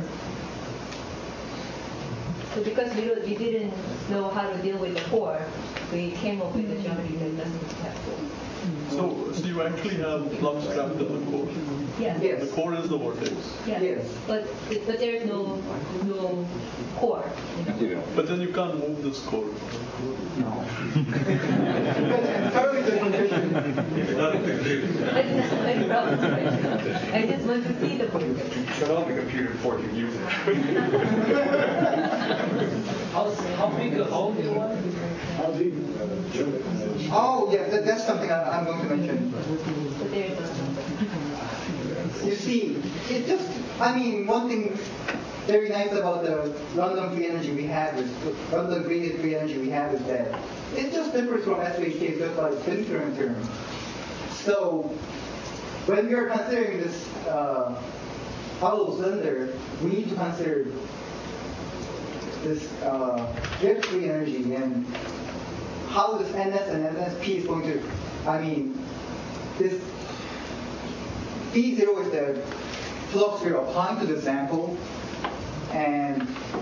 Speaker 12: So because we didn't know how to deal with the core, we came up with a geometry that doesn't have core.
Speaker 6: So you actually have flux trapped in the core?
Speaker 12: Yeah.
Speaker 7: Yes.
Speaker 6: The core is the vortex?
Speaker 12: Yeah.
Speaker 7: Yes.
Speaker 12: But there is no core. You know?
Speaker 6: But then you can't move this core.
Speaker 7: No. That's entirely different issue.
Speaker 12: That's not my problem right now. I just want to see the vortex.
Speaker 13: Shut off the computer before you use it.
Speaker 16: How big a hole do you want?
Speaker 7: Oh, yeah, that's something I'm going to mention.
Speaker 12: But there is no.
Speaker 7: You see, it just, I mean, one thing very nice about the London free energy we have is, London free energy we have is that it just differs from SHK just by spin current term. So, when we are considering this hollow cylinder, we need to consider this Gibbs free energy and how this NS and NSP is going to, I mean, this P0 is the flux we're applying to the sample, and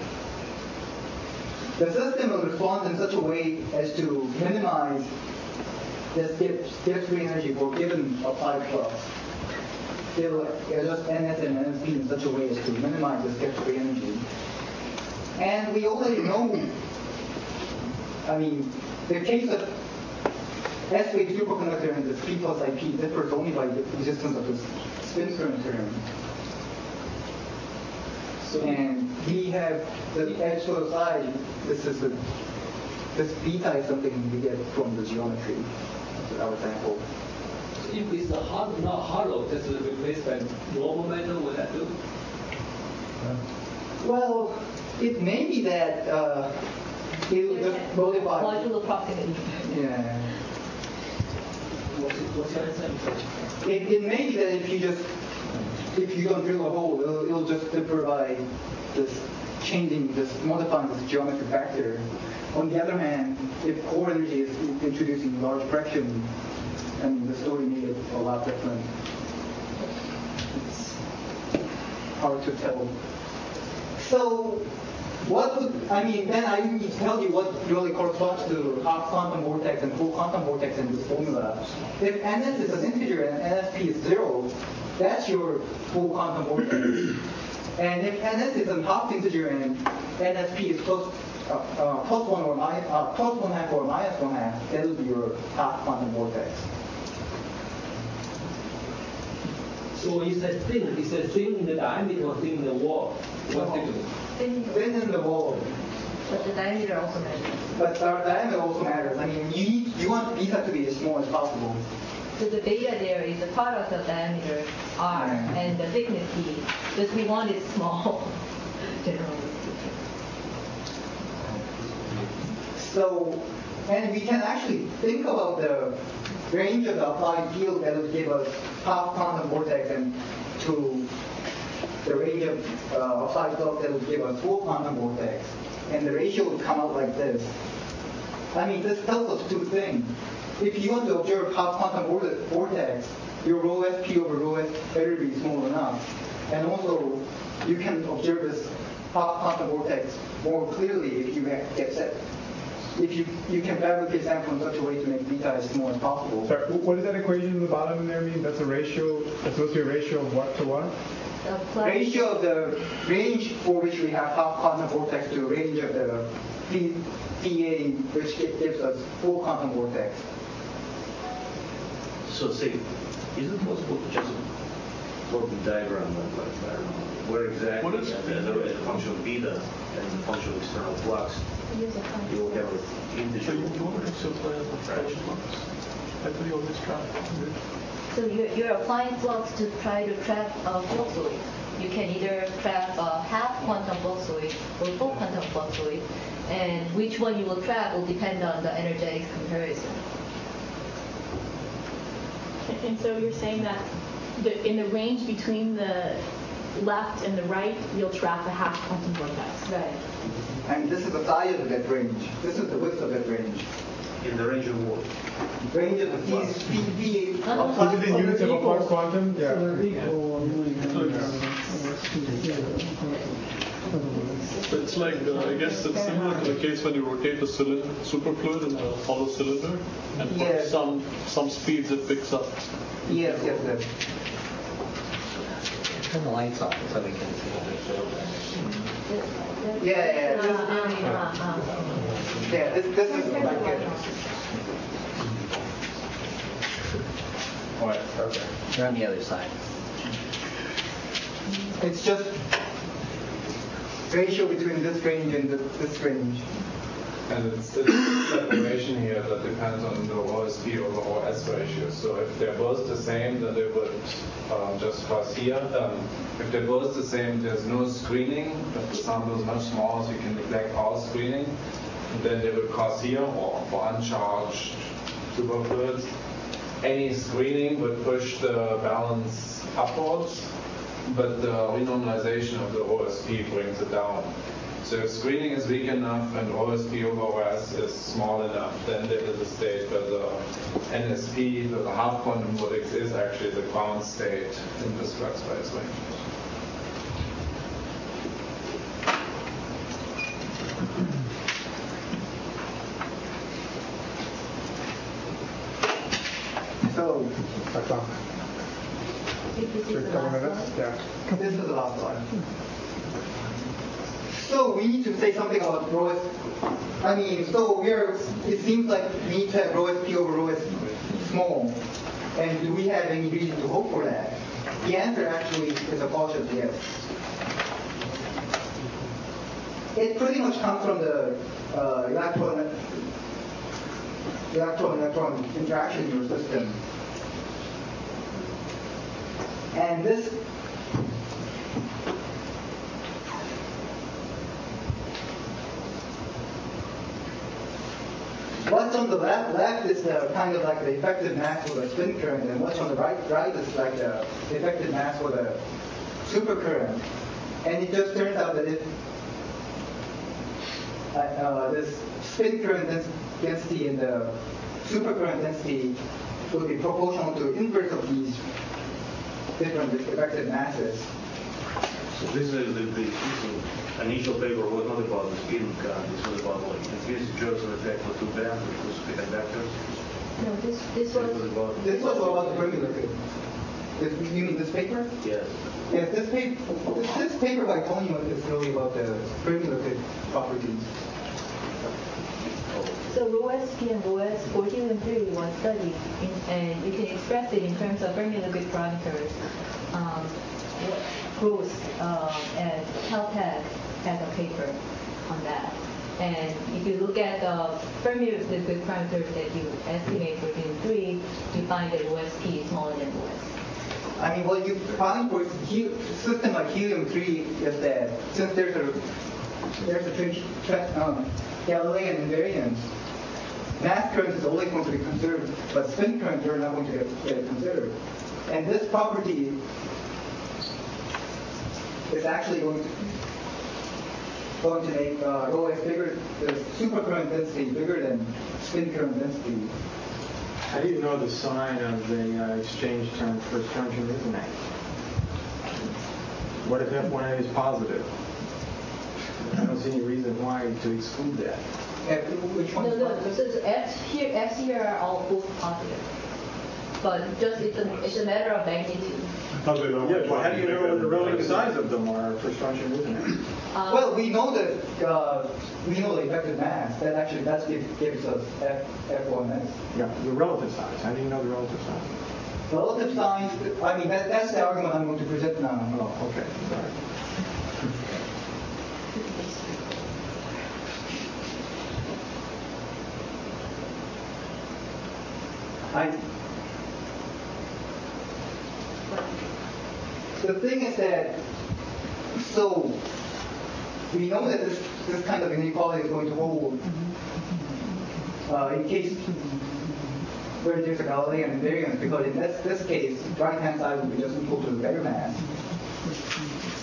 Speaker 7: the system will respond in such a way as to minimize this Gibbs free energy for given applied flux. They will adjust NS and NSP in such a way as to minimize this Gibbs free energy. And we already know, I mean, the case of S-wave superconductor and the 3 plus IP differs only by the existence of this spin current term. And we have the edge to the side. This beta is something we get from the geometry of our sample.
Speaker 16: So if it's not hollow, just replaced by normal metal, would that do?
Speaker 7: Well, it may be that it will just modify.
Speaker 12: Modular proximity.
Speaker 7: Yeah.
Speaker 16: What's your answer?
Speaker 7: It may be that if you don't drill a hole, it'll just differ by modifying this geometric factor. On the other hand, if core energy is introducing large fraction, and the story may get a lot different. It's hard to tell. So, then I need to tell you what really corresponds to half quantum vortex and full quantum vortex in this formula. If NS is an integer and NSP is 0, that's your full quantum vortex. And if NS is a half integer and NSP is plus 1 or plus 1/2 or minus 1/2, that will be your half quantum vortex.
Speaker 16: So you said thin. Is it thin in the diameter or thin in the wall? What thickness?
Speaker 7: Thin in the wall.
Speaker 12: But the diameter also matters.
Speaker 7: But the diameter also matters. I mean, you want beta to be as small as possible.
Speaker 12: So the beta there is the product of diameter r and the thickness d. Because we want it small, generally speaking.
Speaker 7: So, and we can actually think about the range of the applied field that would give us half quantum vortex and to the range of applied flux that would give us full quantum vortex. And the ratio would come out like this. I mean, this tells us two things. If you want to observe half quantum vortex, your rho SP over rho S better be small enough. And also, you can observe this half quantum vortex more clearly if you get set. If you can fabricate sample in such a way to make beta as small as possible.
Speaker 10: Sorry, what does that equation in the bottom there mean? That's a ratio, that's supposed to be a ratio of what to what?
Speaker 7: Ratio of the range for which we have half quantum vortex to range of the PA, which gives us full quantum vortex.
Speaker 17: So say, is it possible to just plot the diagram where exactly as a function of beta and the function of external flux, you will have an integer.
Speaker 12: So you're applying flux to try to trap a fluxoid. You can either trap a half quantum fluxoid or full quantum fluxoid, and which one you will trap will depend on the energetics comparison. And so you're saying that in the range between the
Speaker 18: left and the right, you'll trap a half quantum vortex.
Speaker 12: Right.
Speaker 7: And this is the size of that range. This is the width of that range.
Speaker 17: In the range of what?
Speaker 7: Range of the PV of
Speaker 10: Is it in units of a flux quantum?
Speaker 15: So they're equal.
Speaker 6: It's like, I guess it's similar to the case when you rotate a cylinder, superfluid in a hollow cylinder, and for some speeds it picks up.
Speaker 7: Yes.
Speaker 19: Turn the lights off so we can see.
Speaker 7: Yeah. This is like it.
Speaker 8: Right, okay.
Speaker 19: You're on the other side.
Speaker 7: It's just ratio between this range and this range.
Speaker 8: And it's separation here that depends on the OSP over OS ratio. So if they're both the same, then they would just cross here. If they're both the same, there's no screening. If the sample is much smaller, so you can neglect all screening. And then they would cross here, or for uncharged superfluids. Any screening would push the balance upwards, but the renormalization of the OSP brings it down. So if screening is weak enough and OSP over OS is small enough, then there is a state where the NSP, the half quantum vortex, is actually the ground state in this flux space range.
Speaker 7: So,
Speaker 12: This is the last one.
Speaker 7: Yeah. This is the last one. So we need to say something about rho S. It seems like we need to have rho SP over rho S small. And do we have any reason to hope for that? The answer actually is a cautious yes. It pretty much comes from the electron interaction in your system. And this what's on the left is the kind of like the effective mass for the spin current, and what's on the right is like the effective mass for the supercurrent. And it just turns out that if this spin current density and the supercurrent density will be proportional to the inverse of these different effective masses.
Speaker 17: So this initial paper was not about the spin current. This was about like increased Josephson effect for two bands with two superconductors.
Speaker 12: No, this
Speaker 7: was about the Fermi liquid. You mean this paper?
Speaker 17: Yes.
Speaker 7: Yes, this paper by Tony is really about the Fermi liquid properties.
Speaker 12: So rho SP and rho S for helium-3 was studied, and you can express it in terms of Fermi liquid parameters. Gross and Caltech has a paper on that. And if you look at the Fermi liquid parameters that you estimate for helium-3, you find that OSP is smaller than OS.
Speaker 7: I mean, what you find for a system like helium-3 is that since there's a Galilean invariance, mass current is always going to be conserved, but spin currents are not going to get conserved. And this property is actually going to make rho S bigger, the supercurrent density bigger than spin current density.
Speaker 9: How do you know the sign of the exchange term for strontium resonate? What if F1A is positive? I don't see any reason why to exclude that.
Speaker 7: Which one?
Speaker 12: No. So F's here are all both positive, but just it's a matter of magnitude.
Speaker 9: How do you know what the relative size of them are for strontium resonate?
Speaker 7: Well, we know that we know the effective mass. That gives us F1S.
Speaker 9: Yeah, the relative size. How do you know the relative size?
Speaker 7: Relative size. I mean, that's the argument I'm going to present now.
Speaker 9: Oh, okay. Sorry.
Speaker 7: The thing is that, so we know that this kind of inequality is going to hold in case where there's a Galilean invariance, because in this case, right-hand side will be just equal to the bare mass.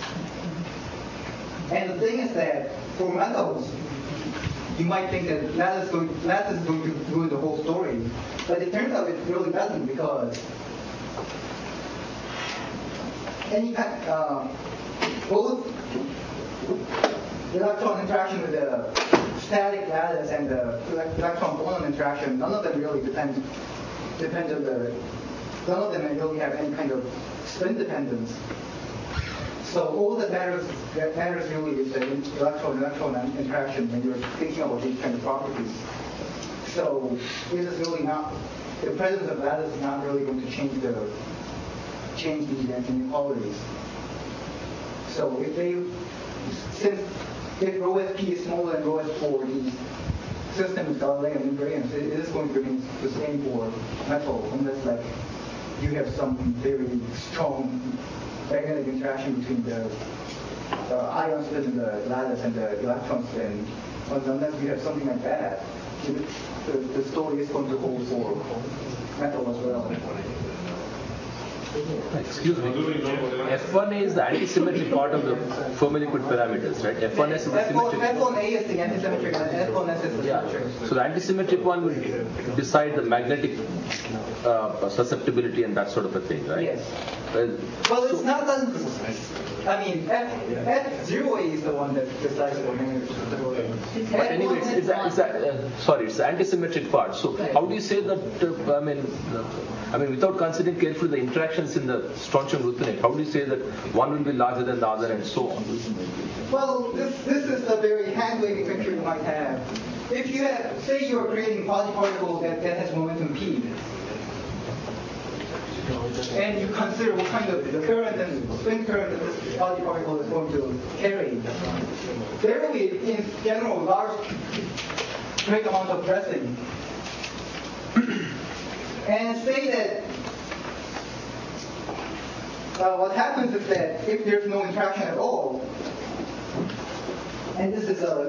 Speaker 7: And the thing is that for metals, you might think that that is going to ruin the whole story, but it turns out it really doesn't, because both electron interaction with the static lattice and the electron boson interaction, none of them really depend on none of them really have any kind of spin dependence. So all that matters really is the electron-electron interaction when you're thinking about these kind of properties. So it is really not, the presence of lattice is not really going to change the inequalities. So if rho sp is smaller than rho s for the system with Galilean invariance, it is going to remain the same for metal, unless like you have some very strong magnetic interaction between the ion spin in the lattice and the electron spin. Unless you have something like that, the story is going to hold for metal as well.
Speaker 20: Excuse me. F1A is the antisymmetric part of the Fermi liquid parameters, right? F1S is the symmetric.
Speaker 7: F1A is the antisymmetric, and F1S is the symmetric.
Speaker 20: So the antisymmetric one will decide the magnetic susceptibility and that sort of a thing, right?
Speaker 7: Yes. Well, it's not done. I mean, F0A is the one that decides the magnetic susceptibility.
Speaker 20: But anyway, it's the antisymmetric part. So how do you say that? I mean, without considering carefully the interactions in the strontium ruthenate, how do you say that one will be larger than the other and so on?
Speaker 7: Well, this is a very hand-wavy picture you might have. If you have, say you are creating a quasi-particle that has momentum p, and you consider what kind of current and spin current that this quasi-particle is going to carry, there will be, in general, great amount of pressing. And say that what happens is that if there's no interaction at all, and this is a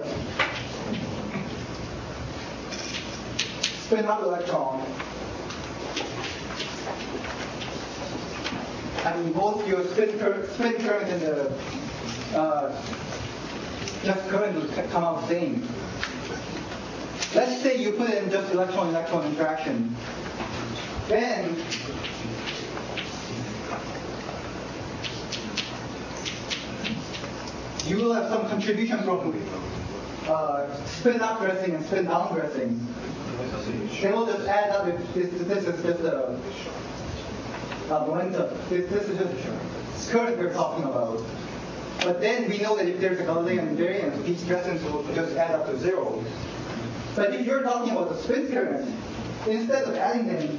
Speaker 7: spin-up electron, I mean, both your spin current and the just current will come out the same. Let's say you put in just electron-electron interaction. Then you will have some contribution from spin-up dressing and spin-down dressing. They will just add up if this is just a momentum. This is just current we're talking about. But then we know that if there's a Galilean invariance, these dressings will just add up to 0. But if you're talking about the spin current, instead of adding them,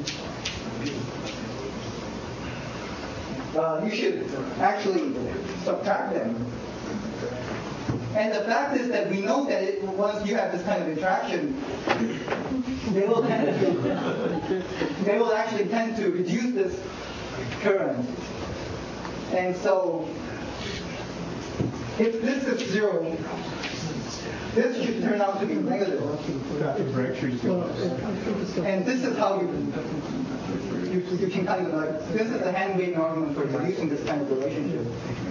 Speaker 7: you should actually subtract them. And the fact is that we know that once you have this kind of interaction, they will actually tend to reduce this current. And so, if this is 0, this should turn out to be negative. And this is how you can kind of like, this is the hand-waving argument for reducing this kind of relationship.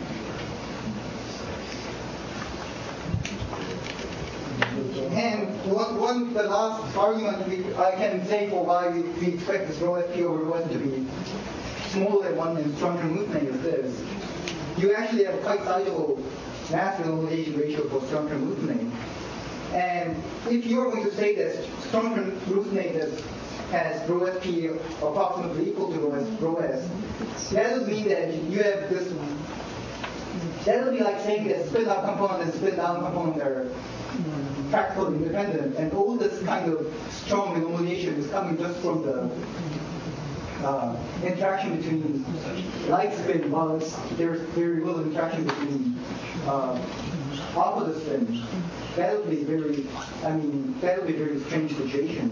Speaker 7: And the last argument I can say for why we expect this rho sp over rho s to be smaller than 1 in strontium ruthenate is this. You actually have quite sizable mass renormalization ratio for strontium ruthenate. And if you're going to say that strontium ruthenate has rho sp approximately equal to rho s, that would mean that you have this, that would be like saying that spin-up component and spin-down component are practically independent, and all this kind of strong renormalization is coming just from the interaction between light spin, while there's very little interaction between opposite spins. That would be very strange situation.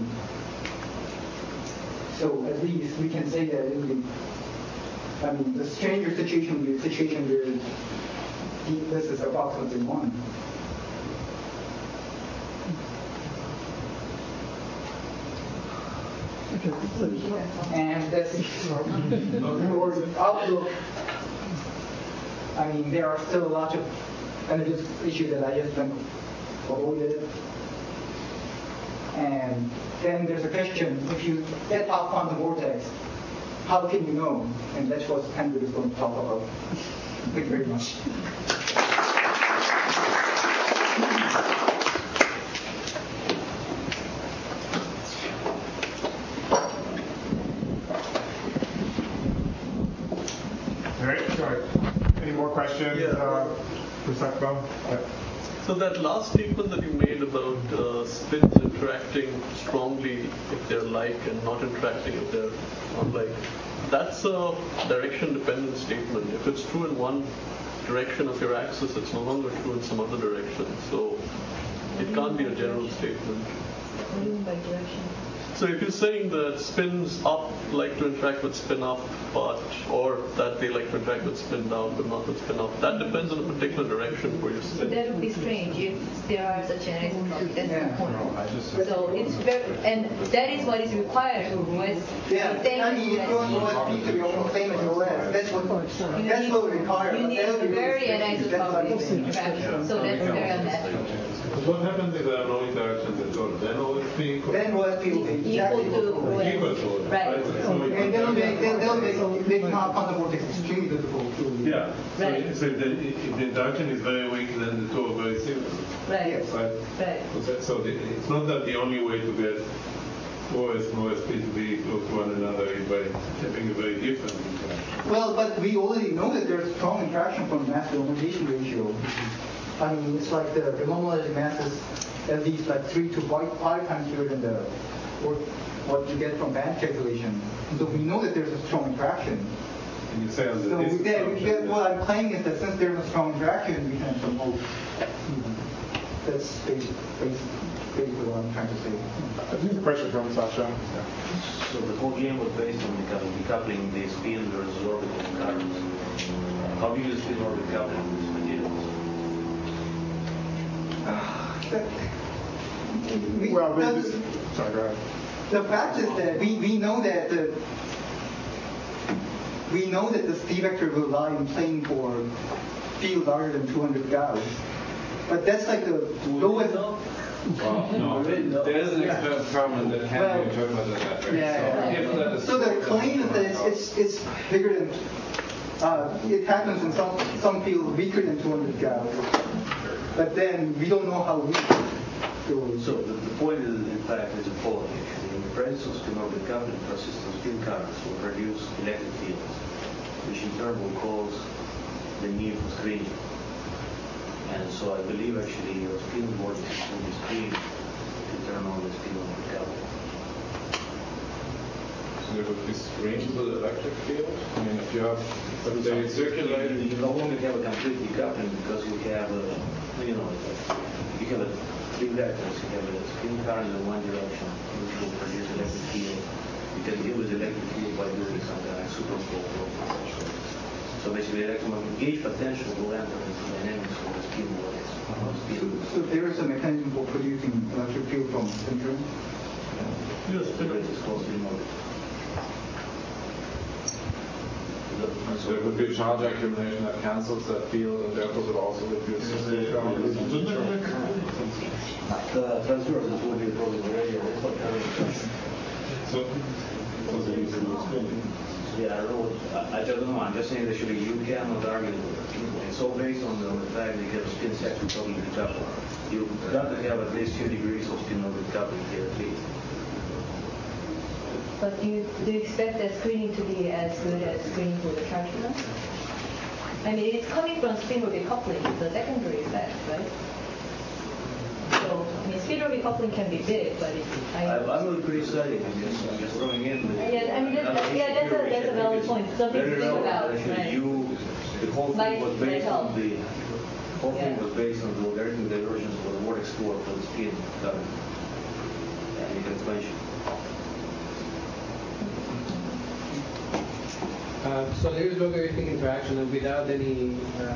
Speaker 7: So at least we can say that the stranger situation would be a situation where this is approximately 1. And this outlook, there are still a lot of energy issue that I just avoided. And then there's a question, if you get half quantum vortex, how can you know? And that's what Andrew is going to talk about. Thank you very much.
Speaker 10: All right, sorry. Any more questions?
Speaker 6: So that last statement that you made about spins interacting strongly if they're like and not interacting if they're unlike, that's a direction-dependent statement. If it's true in one direction of your axis, it's no longer true in some other direction. So it can't be a general statement.
Speaker 12: What do you mean by direction?
Speaker 6: So if you're saying that spins up like to interact with spin up, or that they like to interact with spin down but not with spin up, that depends on a particular direction for your spin.
Speaker 12: That would be strange if there are such an isotropy. That's the point. So it's very, and that is what is required with
Speaker 7: I mean, if you want OSP to be almost same as OS, that's what we require.
Speaker 12: You need a very anisotropic interaction, so that's very unnatural.
Speaker 4: What happens if there are no interactions at all? Then OSP
Speaker 7: will be exactly
Speaker 4: equal to OS.
Speaker 12: Right.
Speaker 7: And they'll make quantum vortex extremely difficult to.
Speaker 4: Yeah. So if the interaction is very weak, then the two are very similar.
Speaker 12: Right.
Speaker 4: Right. So it's not that the only way to get OS and OSP to be close to one another is by having a very different interaction.
Speaker 7: Well, but we already know that there's strong interaction from mass to normalization ratio. I mean, it's like the normalized mass is at least like 3 to 5 times bigger than what you get from band calculation. So we know that there's a strong interaction.
Speaker 4: And you say on the
Speaker 7: so what I'm claiming is that since there's a strong interaction, we can promote. That's basically what I'm trying to say.
Speaker 10: I think the question from Sasha.
Speaker 17: So the whole game was based on decoupling the spin versus orbital currents. How do you spin orbital coupling with these materials?
Speaker 10: Sorry, go ahead.
Speaker 7: The fact is that we know that the C vector will lie in plane for field larger than 200 Gauss. But that's like the lowest.
Speaker 8: No, there is an experiment that can be interpreted that way.
Speaker 7: So the claim is that it's bigger than. It happens in some field weaker than 200 Gauss. But then we don't know how weak.
Speaker 17: So the point is, in fact, is the following. In the presence of spin orbital coupling, persistent spin currents will produce electric fields, which in turn will cause the need for screening. And so I believe actually your spin vortex will be screened if you turn on the spin orbital coupling.
Speaker 8: So there would be screened with electric field? I mean, if you have, let's say, circulating.
Speaker 17: You no longer have a complete decoupling because you have three vectors. You have a spin current in one direction, which will produce electric field. You can deal with electric field by doing something like superpole potential. So basically, electromagnetic gauge potential will enter into dynamics of the spin vortex.
Speaker 7: So there is a mechanism for producing electric field from spin current?
Speaker 17: Yes, it's called spin orbit.
Speaker 8: So there would be a charge accumulation that cancels that field, and therefore would also reduce the spin current.
Speaker 17: The transverses will be probably already at what current.
Speaker 4: So,
Speaker 17: yeah, I don't know. I don't know. I'm just saying that actually you cannot argue with it. It's all based on the fact that you have a spin section totally decoupled. You got to have at least 2 degrees of spin over decoupling here at least.
Speaker 12: But do you expect that screening to be as good as screening for the charge balance? I mean, it's coming from spin orbit coupling, the secondary effect, right? So, I mean, spin orbit coupling can be big, but
Speaker 17: I'm not criticizing. I'm just throwing in.
Speaker 12: Yeah, I mean, that's a valid point. Something to think about, right?
Speaker 17: The whole thing was based on the logarithmic divergence of the vortex floor for the spin current and the expansion.
Speaker 9: So there is logarithmic interaction, and without any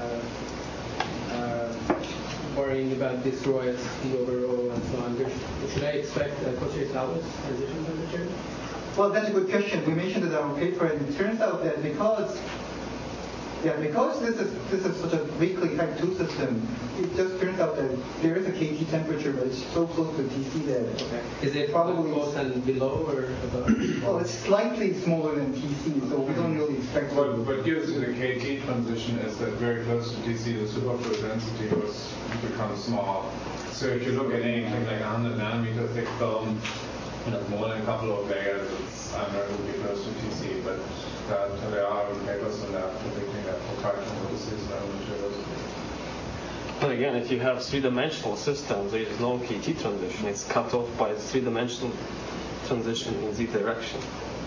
Speaker 9: worrying about destroys the overall and so on, should I expect Cauchy-Salvas transition temperature?
Speaker 7: Well, that's a good question. We mentioned it on paper, and it turns out that because Yeah, because this is such a weakly type 2 system, it just turns out that there is a KT temperature, but it's so close to TC that
Speaker 16: is it probably both and below or above?
Speaker 7: Well, it's slightly smaller than TC, so we don't really expect.
Speaker 8: What gives you the KT transition is that very close to TC, the superfluid density becomes small. So if you look at anything like 100 nanometer thick film, more than a couple of layers, it's undoubtedly close to TC, but there are papers on that predicting that for fractional vortices and other materials.
Speaker 11: But again, if you have three-dimensional systems, there is no KT transition. It's cut off by the three-dimensional transition in z direction.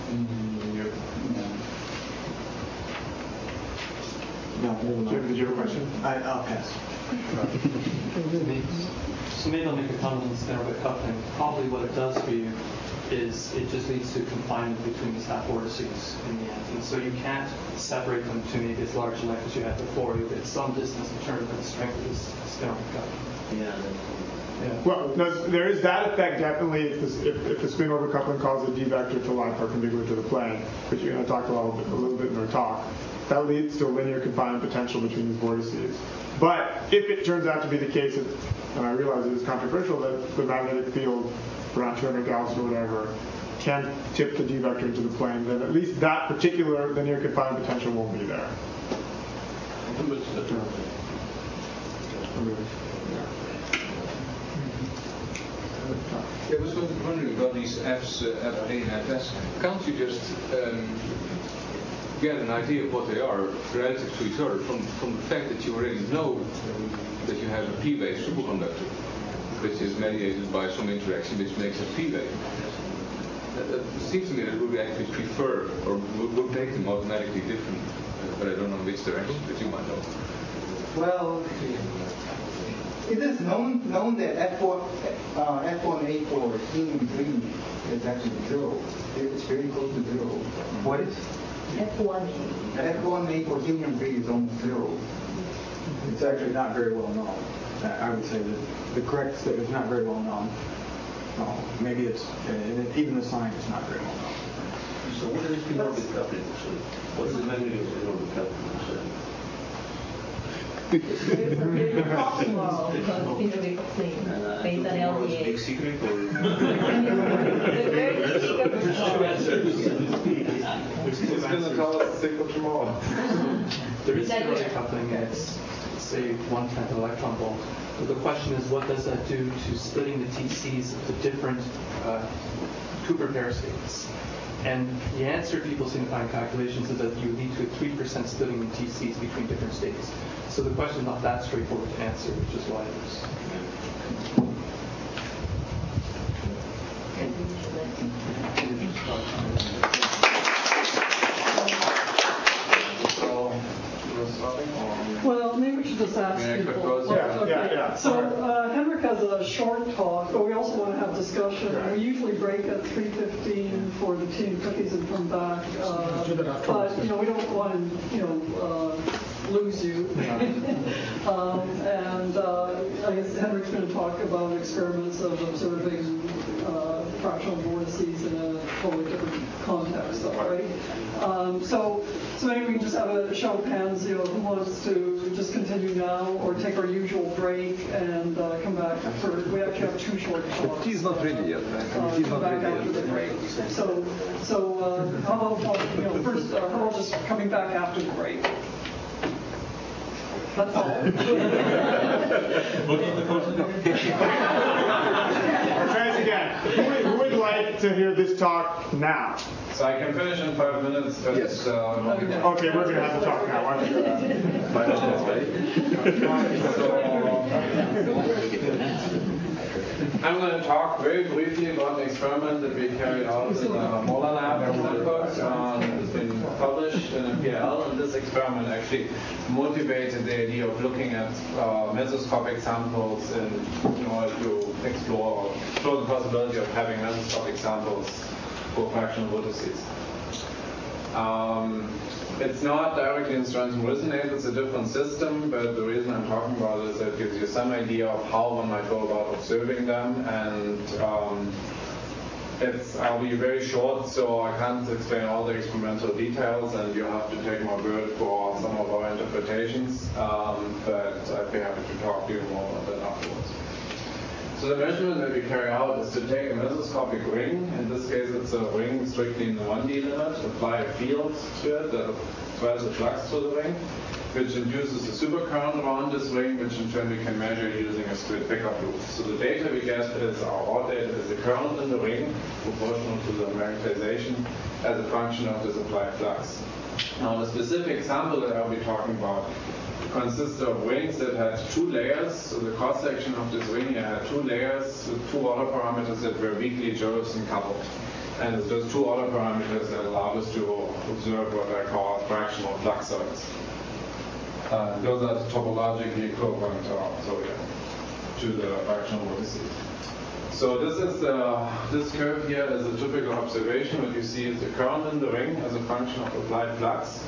Speaker 10: Did you have a question?
Speaker 5: I'll pass. So maybe I'll make a comment on the spinor wave coupling. Probably what it does for you is it just leads to confinement between these half vortices in the end. And so you can't separate them to maybe as large a length as you had before. You'll get some distance in terms of the strength of this spinor wave coupling.
Speaker 10: Yeah. Well, no, there is that effect definitely if the spin orbit coupling causes a d vector to lie perpendicular to the plane, which you're going to talk a little bit in our talk. That leads to a linear confinement potential between these vortices. But if it turns out to be the case, and I realize it is controversial, that the magnetic field around 200 gauss or whatever can tip the d vector into the plane, then at least that particular linear confinement potential won't be there.
Speaker 21: I was wondering about these Fs, F8 and Fs. Can't you just get an idea of what they are relative to each other from the fact that you already know that you have a p-wave superconductor, which is mediated by some interaction which makes it p-wave? It seems to me that it would actually prefer, or would make them automatically different, but I don't know which direction, but you might know.
Speaker 7: Well, it is known that F1A for helium-3 is actually 0. It's very close to 0.
Speaker 5: What is?
Speaker 7: F1A for helium-3 is almost 0.
Speaker 9: It's actually not very well known. I would say that the correct statement is not very well known. Maybe it's, even the sign is not very well known.
Speaker 17: So what is spin orbit coupling actually? What is the magnitude of spin orbit coupling?
Speaker 12: There's a very problem tomorrow because spin orbit coupling based on LDA.
Speaker 17: Big secret or?
Speaker 12: It's a very big secret.
Speaker 8: Who's going to tell us the secret tomorrow?
Speaker 5: There is spin orbit coupling. It's say 1/10 electron volt. But the question is, what does that do to splitting the TCs of the different Cooper pair states? And the answer people seem to find in calculations is that you lead to a 3% splitting in TCs between different states. So the question is not that straightforward to answer, which is why it's.
Speaker 15: Well, maybe we should just ask people.
Speaker 10: Yeah.
Speaker 15: So Henrik has a short talk, but we also want to have discussion. We usually break at 3:15 for the tea and cookies and come back. But we don't want to lose you. And I guess Henrik's going to talk about experiments of observing fractional vortices in a totally different context, all right? So maybe we can just have a show of hands, who wants to just continue now or take our usual break and come back for, we actually have 2 short talks.
Speaker 20: He's not ready yet.
Speaker 15: Come back after the break. So how about, first, how about just coming back after the break? That's all.
Speaker 10: Try this again. Who would like to hear this talk now?
Speaker 8: So I can finish in 5 minutes, but
Speaker 10: yes. Okay, we're going to have to talk now. Why don't you do that? 5 minutes, right?
Speaker 8: I'm going to talk very briefly about an experiment that we carried out in the Mola lab at Stanford. It's been published in NPL, and this experiment actually motivated the idea of looking at mesoscopic samples in order to explore or show the possibility of having mesoscopic samples for fractional vortices. It's not directly in strontium resonate, it's a different system, but the reason I'm talking about it is that it gives you some idea of how one might go about observing them, and I'll be very short, so I can't explain all the experimental details, and you have to take my word for some of our interpretations, but I'd be happy to talk to you more about that afterwards. So the measurement that we carry out is to take a mesoscopic ring. In this case, it's a ring strictly in the 1D limit, apply a field to it that applies a flux to the ring, which induces a supercurrent around this ring, which in turn we can measure using a split pickup loop. So the data we get is our raw data is the current in the ring, proportional to the magnetization, as a function of this applied flux. Now the specific sample that I'll be talking about consists of rings that had 2 layers. So the cross-section of this ring here had 2 layers with 2 autoparameters that were weakly Josephson coupled. And it's just 2 autoparameters that allow us to observe what I call fractional fluxoids. Those are topologically equivalent to the fractional vortices. So this curve here is a typical observation. What you see is the current in the ring as a function of applied flux.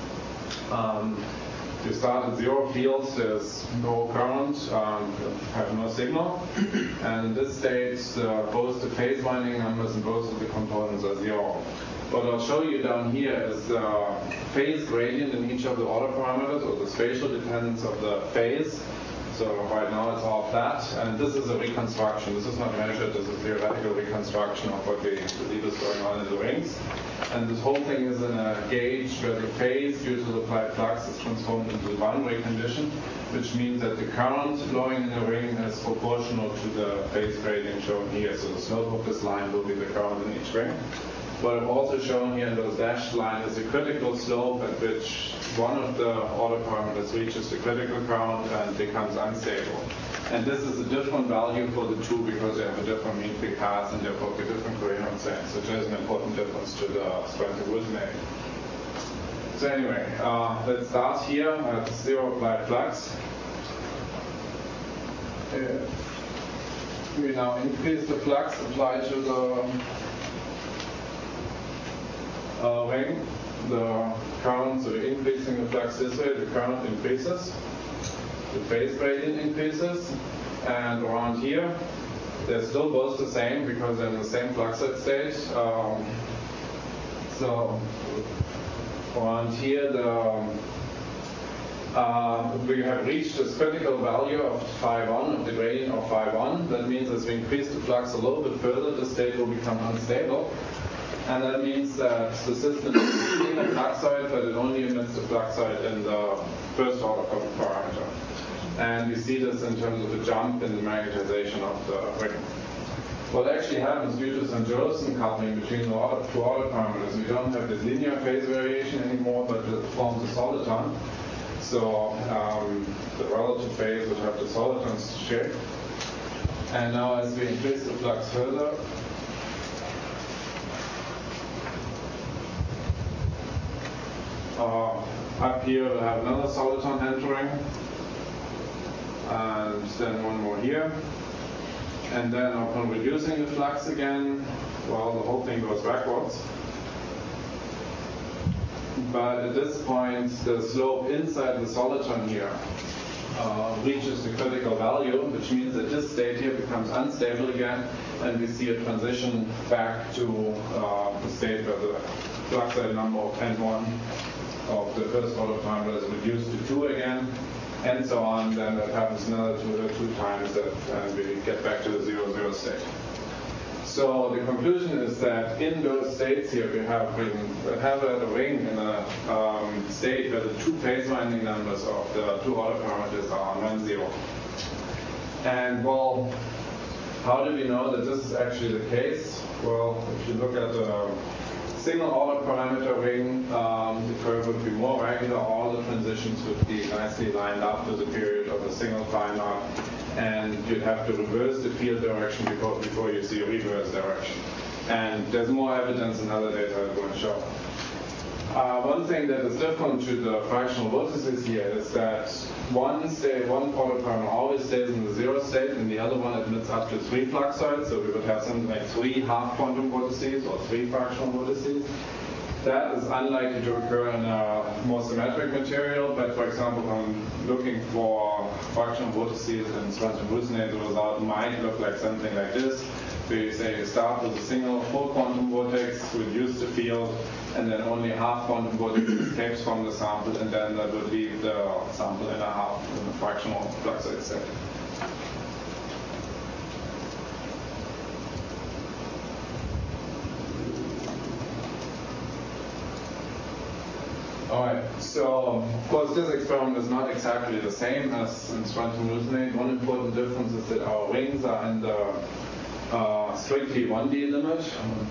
Speaker 8: You start at 0 fields, there's no current, have no signal. And in this state, both the phase winding numbers and both of the components are 0. What I'll show you down here is the phase gradient in each of the autoparameters, or the spatial dependence of the phase. So right now it's all flat, and this is a reconstruction. This is not measured, this is a theoretical reconstruction of what we believe is going on in the rings. And this whole thing is in a gauge where the phase, due to the applied flux, is transformed into the boundary condition, which means that the current flowing in the ring is proportional to the phase gradient shown here. So the slope of this line will be the current in each ring. What I've also shown here in those dashed lines is the critical slope at which one of the autoparameters reaches the critical current and becomes unstable. And this is a different value for the 2 because they have a different mean free path and therefore a different coherence sense, which is an important difference to the squantum glutamate. So anyway, let's start here at 0 applied flux. We now increase the flux applied to the ring, the current, so we're increasing the flux this way, the current increases, the phase gradient increases, and around here, they're still both the same because they're in the same fluxoid state. So around here, we have reached this critical value of phi1, of the gradient of phi1. That means as we increase the flux a little bit further, the state will become unstable. And that means that the system is in a fluxoid, but it only emits the fluxoid in the first order parameter. And we see this in terms of the jump in the magnetization of the ring. What actually happens due to some Josephson coupling between the 2 autoparameters, we don't have this linear phase variation anymore, but it forms a soliton. So the relative phase would have the soliton's shape. And now as we increase the flux further, up here we'll have another soliton entering, and then one more here. And then upon reducing the flux again, well, the whole thing goes backwards. But at this point, the slope inside the soliton here reaches the critical value, which means that this state here becomes unstable again, and we see a transition back to the state where the fluxoid number of N1 of the first autoparameter is reduced to 2 again, and so on. Then that happens another two times, and we get back to the 0, 0 state. So the conclusion is that in those states here, we have a ring in a state where the 2 phase winding numbers of the 2 autoparameters are non-zero. And well, how do we know that this is actually the case? Well, if you look at the single autoparameter ring, the curve would be more regular. All the transitions would be nicely lined up to the period of a single phi naught, and you'd have to reverse the field direction before you see a reverse direction. And there's more evidence in other data I'm going to show. One thing that is different to the fractional vortices here is that one autoparameter always stays in the 0 state, and the other one admits up to 3 fluxoids. So we would have something like 3 half quantum vortices or 3 fractional vortices. That is unlikely to occur in a more symmetric material, but for example, I'm looking for fractional vortices and strontium glucinate, the result might look like something like this. So you say you start with a single full quantum vortex, reduce the field, and then only half quantum vortex escapes from the sample, and then that would leave the sample in a half in a fractional fluxoid state. Alright, so of course this experiment is not exactly the same as in strontium glucinate. One important difference is that our rings are in the strictly 1D limit.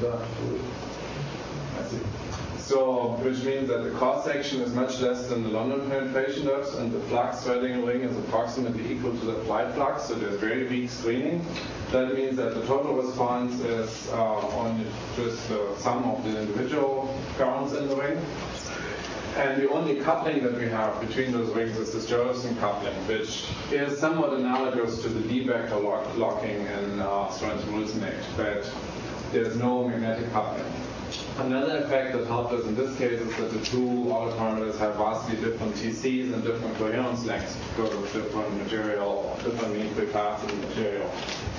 Speaker 8: So, which means that the cross section is much less than the London penetration depth, and the flux threading ring is approximately equal to the applied flux, so there's very weak screening. That means that the total response is only just the sum of the individual currents in the ring. And the only coupling that we have between those rings is this Josephson coupling, which is somewhat analogous to the D-vector locking in strontium glucinate, but there's no magnetic coupling. Another effect that helped us in this case is that the two autoparameters have vastly different TCs and different coherence lengths because of different material, different mean free paths in the material.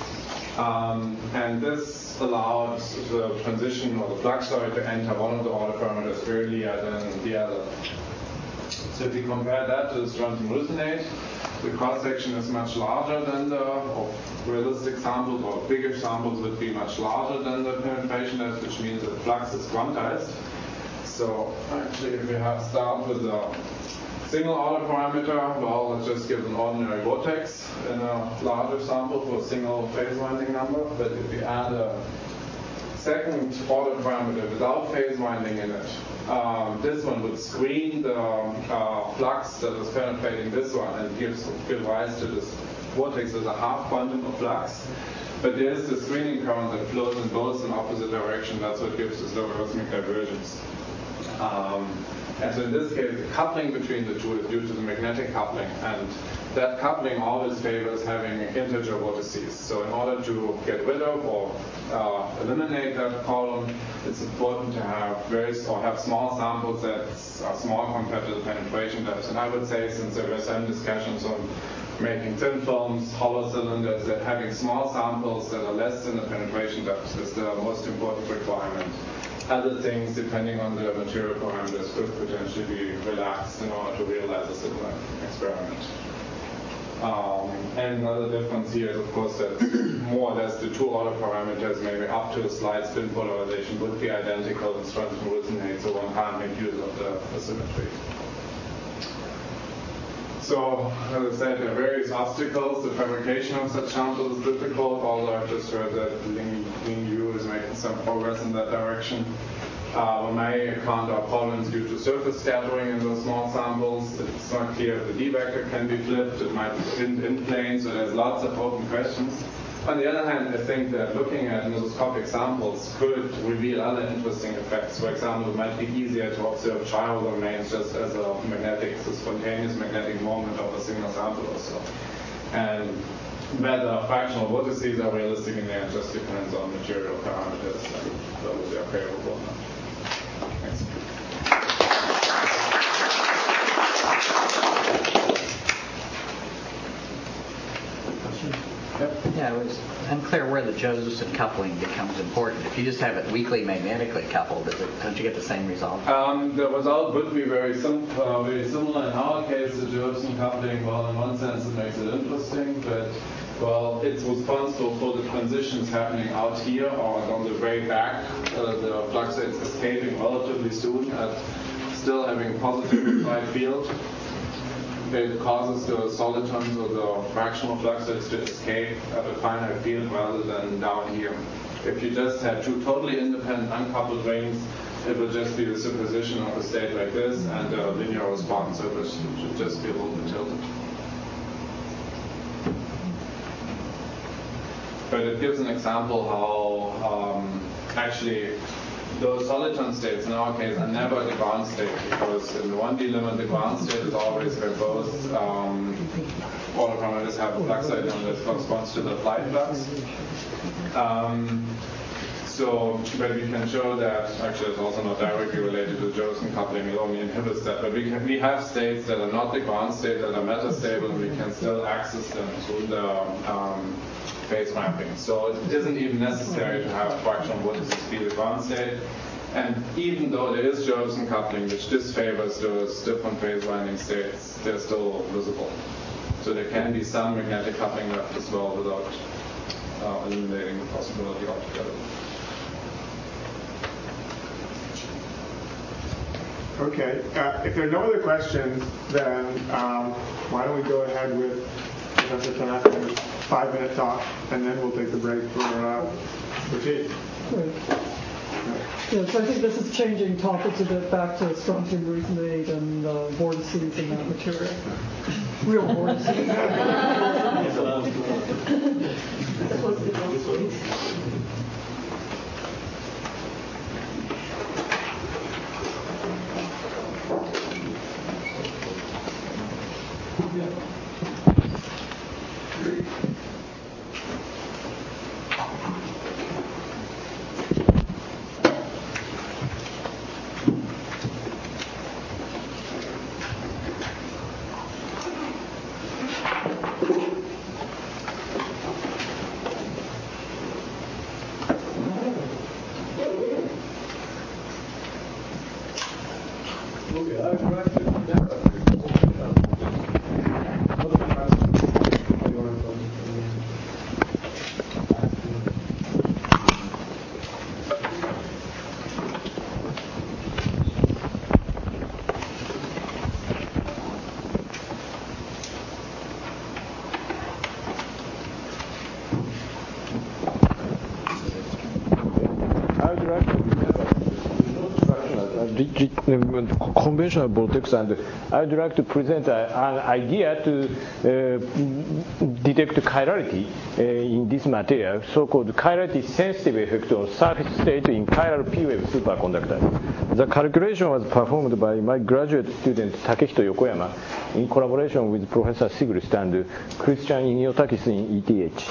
Speaker 8: And this allowed the transition or the fluxoid to enter one of the autoparameters earlier than the other. So if you compare that to the strontium glucinate, the cross-section is much larger than or realistic samples or bigger samples would be much larger than the penetration depth, which means that flux is quantized. So actually if we start with a single autoparameter, well, let's just give an ordinary vortex in a larger sample for a single phase winding number. But if we add a second autoparameter without phase winding in it, this one would screen the flux that is penetrating this one and give rise to this vortex with a half quantum of flux. But there is the screening current that flows in both in opposite direction. That's what gives us logarithmic divergence. And so in this case, the coupling between the two is due to the magnetic coupling, and that coupling always favors having integer vortices. So in order to get rid of or eliminate that problem, it's important to have have small samples that are small compared to the penetration depths. And I would say, since there were some discussions on making thin films, hollow cylinders, that having small samples that are less than the penetration depth is the most important requirement. Other things, depending on the material parameters, could potentially be relaxed in order to realize a similar experiment. And another difference here is, of course, that more or less the two autoparameters, maybe up to a slight spin polarization, would be identical in strontium glucinate, so one can't make use of the asymmetry. So, as I said, there are various obstacles. The fabrication of such samples is difficult, although I've just heard that Ling Yu is making some progress in that direction. We may encounter problems due to surface scattering in those small samples. It's not clear if the D-vector can be flipped. It might be pinned in plane, so there's lots of open questions. On the other hand, I think that looking at mesoscopic samples could reveal other interesting effects. For example, it might be easier to observe chiral domains just as a spontaneous magnetic moment of a single sample or so. And whether fractional vortices are realistic in the end just depends on material parameters and whether they are favorable or not. Thanks.
Speaker 19: Yeah, it was unclear where the Josephson coupling becomes important. If you just have it weakly magnetically coupled, don't you get the same result?
Speaker 8: The result would be very similar. In our case, the Josephson coupling, well, in one sense it makes it interesting, but, well, it's responsible for the transitions happening out here or on the way back. The flux is escaping relatively soon at still having positive applied field. It causes the solitons or the fractional fluxes to escape at a finite field rather than down here. If you just had two totally independent uncoupled rings, it would just be the superposition of a state like this and a linear response, so it should just be a little bit tilted. But it gives an example how actually those soliton states in our case are never the ground state, because in the 1D limit the ground state is always where both autoparameters have a fluxoid limit that corresponds to the applied flux. So but we can show that, actually it's also not directly related to Josephson coupling, it only inhibits that, but we have states that are not the ground state, that are metastable, and we can still access them through the phase mapping. So it isn't even necessary to have fractional vortices be the ground state. And even though there is Josephson coupling, which disfavors those different phase winding states, they're still visible. So there can be some magnetic coupling left as well without eliminating the possibility altogether.
Speaker 10: Okay. If there are no other questions, then why don't we go ahead with Professor Tanaka's 5-minute talk, and then we'll take the break for tea.
Speaker 15: Right. Yeah, so I think this is changing topics a bit back to strontium glutamate and vortices and that material. Real vortices.
Speaker 14: Conventional vortex, and I'd like to present an idea to detect chirality in this material, so-called chirality sensitive effect on surface state in chiral P-wave superconductor. The calculation was performed by my graduate student Takehito Yokoyama in collaboration with Professor Sigrist and Christian Iniotakis in ETH.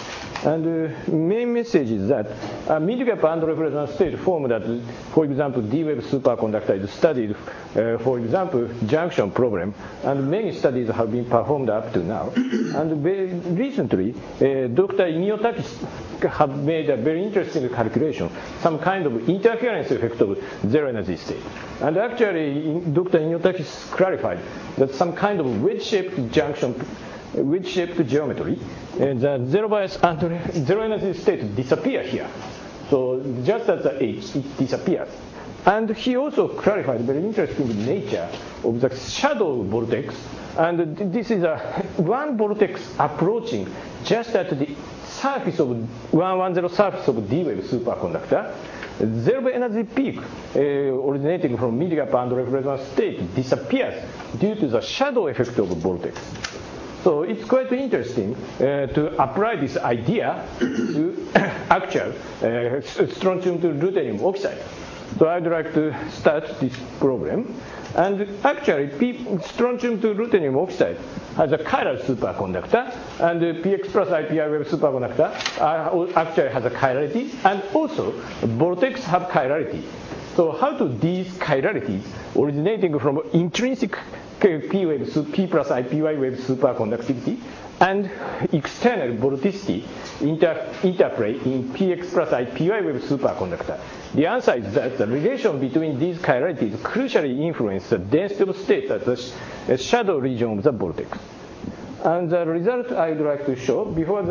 Speaker 14: And the main message is that a mid-gap under-resonance state form that, for example, D-wave superconductor is studied, for example, junction problem, and many studies have been performed up to now. And very recently, Dr. Iniotakis have made a very interesting calculation, some kind of interference effect of zero-energy state. And actually, Dr. Iniotakis clarified that some kind of wedge-shaped junction, wedge-shaped geometry, the zero bias and zero energy state disappear here. So just at the H, it disappears. And he also clarified the very interesting nature of the shadow vortex. And this is one vortex approaching just at the surface of 110 surface of D-wave superconductor. Zero energy peak originating from mid-gap under-resonance state disappears due to the shadow effect of vortex. So it's quite interesting to apply this idea to actual strontium to ruthenium oxide. So I'd like to start this problem. And actually, strontium to ruthenium oxide has a chiral superconductor, and the PX plus IPI wave superconductor actually has a chirality, and also vortex have chirality. So how do these chiralities originating from intrinsic P plus IPY wave superconductivity and external vorticity interplay in PX plus IPY wave superconductor? The answer is that the relation between these chiralities crucially influence the density of state at the shadow region of the vortex. And the result I would like to show, before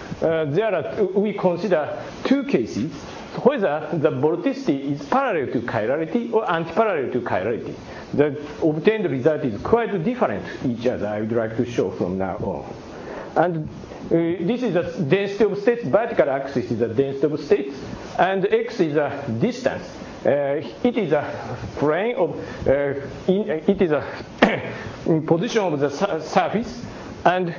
Speaker 14: that, we consider two cases, whether the vorticity is parallel to chirality or antiparallel to chirality. The obtained result is quite different each other, I would like to show from now on. And this is the density of states, vertical axis is the density of states, and x is a distance. It is a plane of, it is a position of the surface, and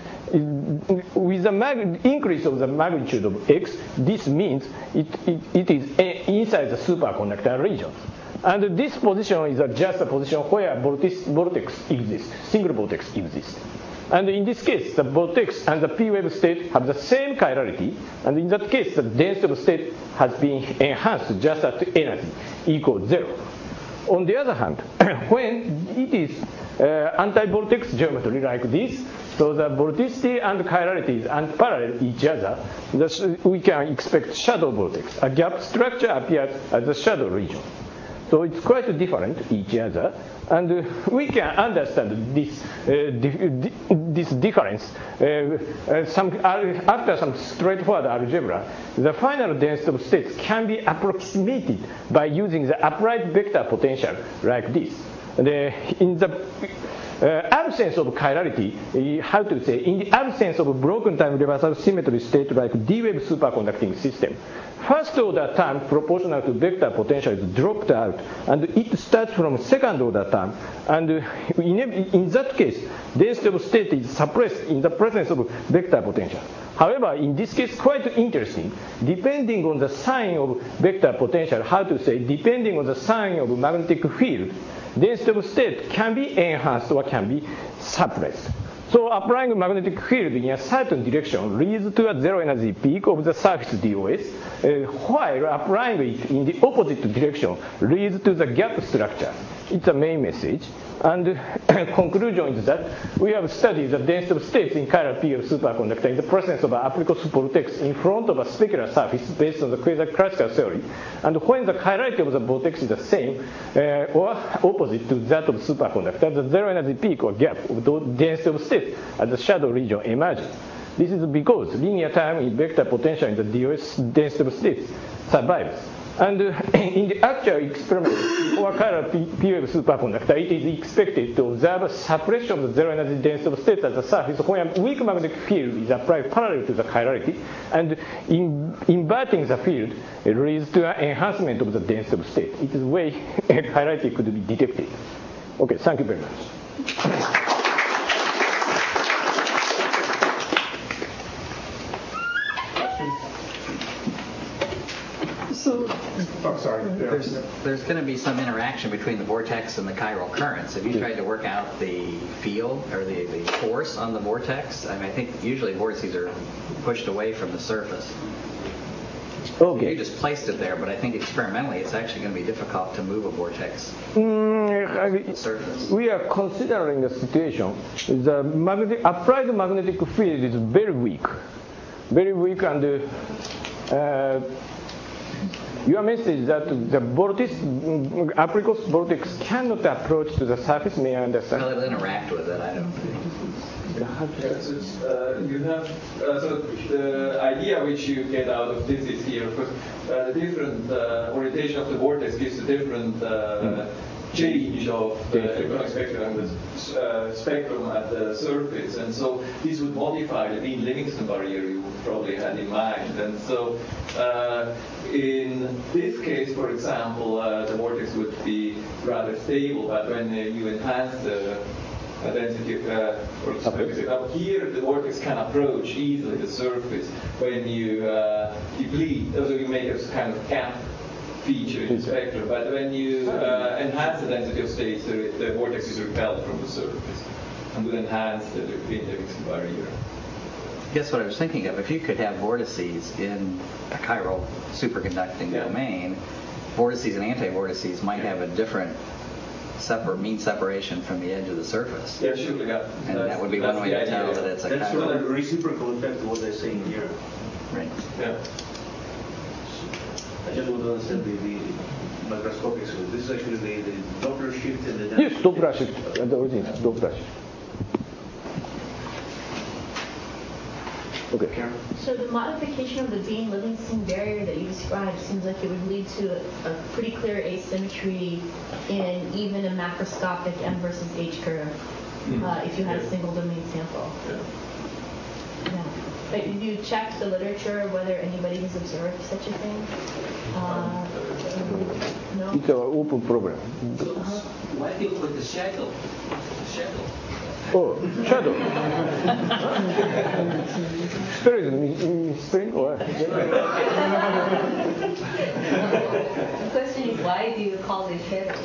Speaker 14: with the increase of the magnitude of x, this means it is inside the superconductor region. And this position is just a position where vortex exists, single vortex exists. And in this case, the vortex and the p-wave state have the same chirality, and in that case, the density of state has been enhanced just at energy equals 0. On the other hand, when it is anti-vortex geometry like this, so the vorticity and chirality is unparallel each other, we can expect shadow vortex. A gap structure appears as a shadow region. So it's quite different each other, and we can understand this difference after some straightforward algebra. The final density of states can be approximated by using the upright vector potential like this. In the absence of chirality, in the absence of broken time reversal symmetry state like D-wave superconducting system, first order term proportional to vector potential is dropped out, and it starts from second order term, and in that case, density of state is suppressed in the presence of vector potential. However, in this case, quite interesting, depending on the sign of vector potential, depending on the sign of magnetic field, density of state can be enhanced or can be suppressed. So applying a magnetic field in a certain direction leads to a zero energy peak of the surface DOS, while applying it in the opposite direction leads to the gap structure. It's a main message. And conclusion is that we have studied the density of states in chiral PF superconductor in the presence of an apricot vortex in front of a specular surface based on the quasi-classical theory. And when the chirality of the vortex is the same or opposite to that of superconductor, the zero energy peak or gap of the density of states at the shadow region emerges. This is because linear time in vector potential in the DOS density of states survives. And in the actual experiment for chiral P-wave superconductor, it is expected to observe a suppression of the zero energy density of state at the surface when a weak magnetic field is applied parallel to the chirality, and in inverting the field, it leads to an enhancement of the density of state. It is a way chirality could be detected. Okay, thank you very much.
Speaker 19: There's going to be some interaction between the vortex and the chiral currents. Have you tried to work out the field or the force on the vortex? I mean, I think usually vortices are pushed away from the surface. Okay. You just placed it there, but I think experimentally it's actually going to be difficult to move a vortex.
Speaker 14: We are considering the situation. The applied magnetic field is very weak, and your message is that the apricot vortex cannot approach to the surface. May I understand?
Speaker 19: Well, it'll interact with it. I don't think.
Speaker 16: You have so the idea which you get out of this is here, of course, the different orientation of the vortex gives a different change of the electronic spectrum and the spectrum at the surface, and so this would modify the Wien-Livingston barrier you probably had in mind. And so in this case, for example, the vortex would be rather stable, but when you enhance the density up here, the vortex can approach easily the surface. When you deplete, so you make a kind of gap feature in the spectrum, but when you enhance the density of states, the vortex is repelled from the surface and would enhance the Wien-Livingston barrier.
Speaker 19: Guess what I was thinking of? If you could have vortices in a chiral superconducting domain, vortices and anti-vortices might have a different mean separation from the edge of the surface.
Speaker 16: Yeah, sure. Yeah.
Speaker 19: And that would be one way to tell that it's a
Speaker 17: That's
Speaker 19: chiral.
Speaker 17: sort of reciprocal effect to what they're saying here.
Speaker 19: Right.
Speaker 16: Yeah.
Speaker 17: I just want to understand the microscopic. So this is actually the Doppler shift in the
Speaker 14: Yes, Doppler shift. At the origin, Doppler shift. Okay.
Speaker 18: So the modification of the Wien-Livingston barrier that you described seems like it would lead to a pretty clear asymmetry in even a macroscopic M versus H curve if you had a single domain sample. Yeah. But have you checked the literature whether anybody has observed such a thing? No?
Speaker 14: It's an open problem.
Speaker 16: Why deal with the shadow?
Speaker 14: Oh, shadow. Spring or?
Speaker 12: The question is, why do you call it shadow?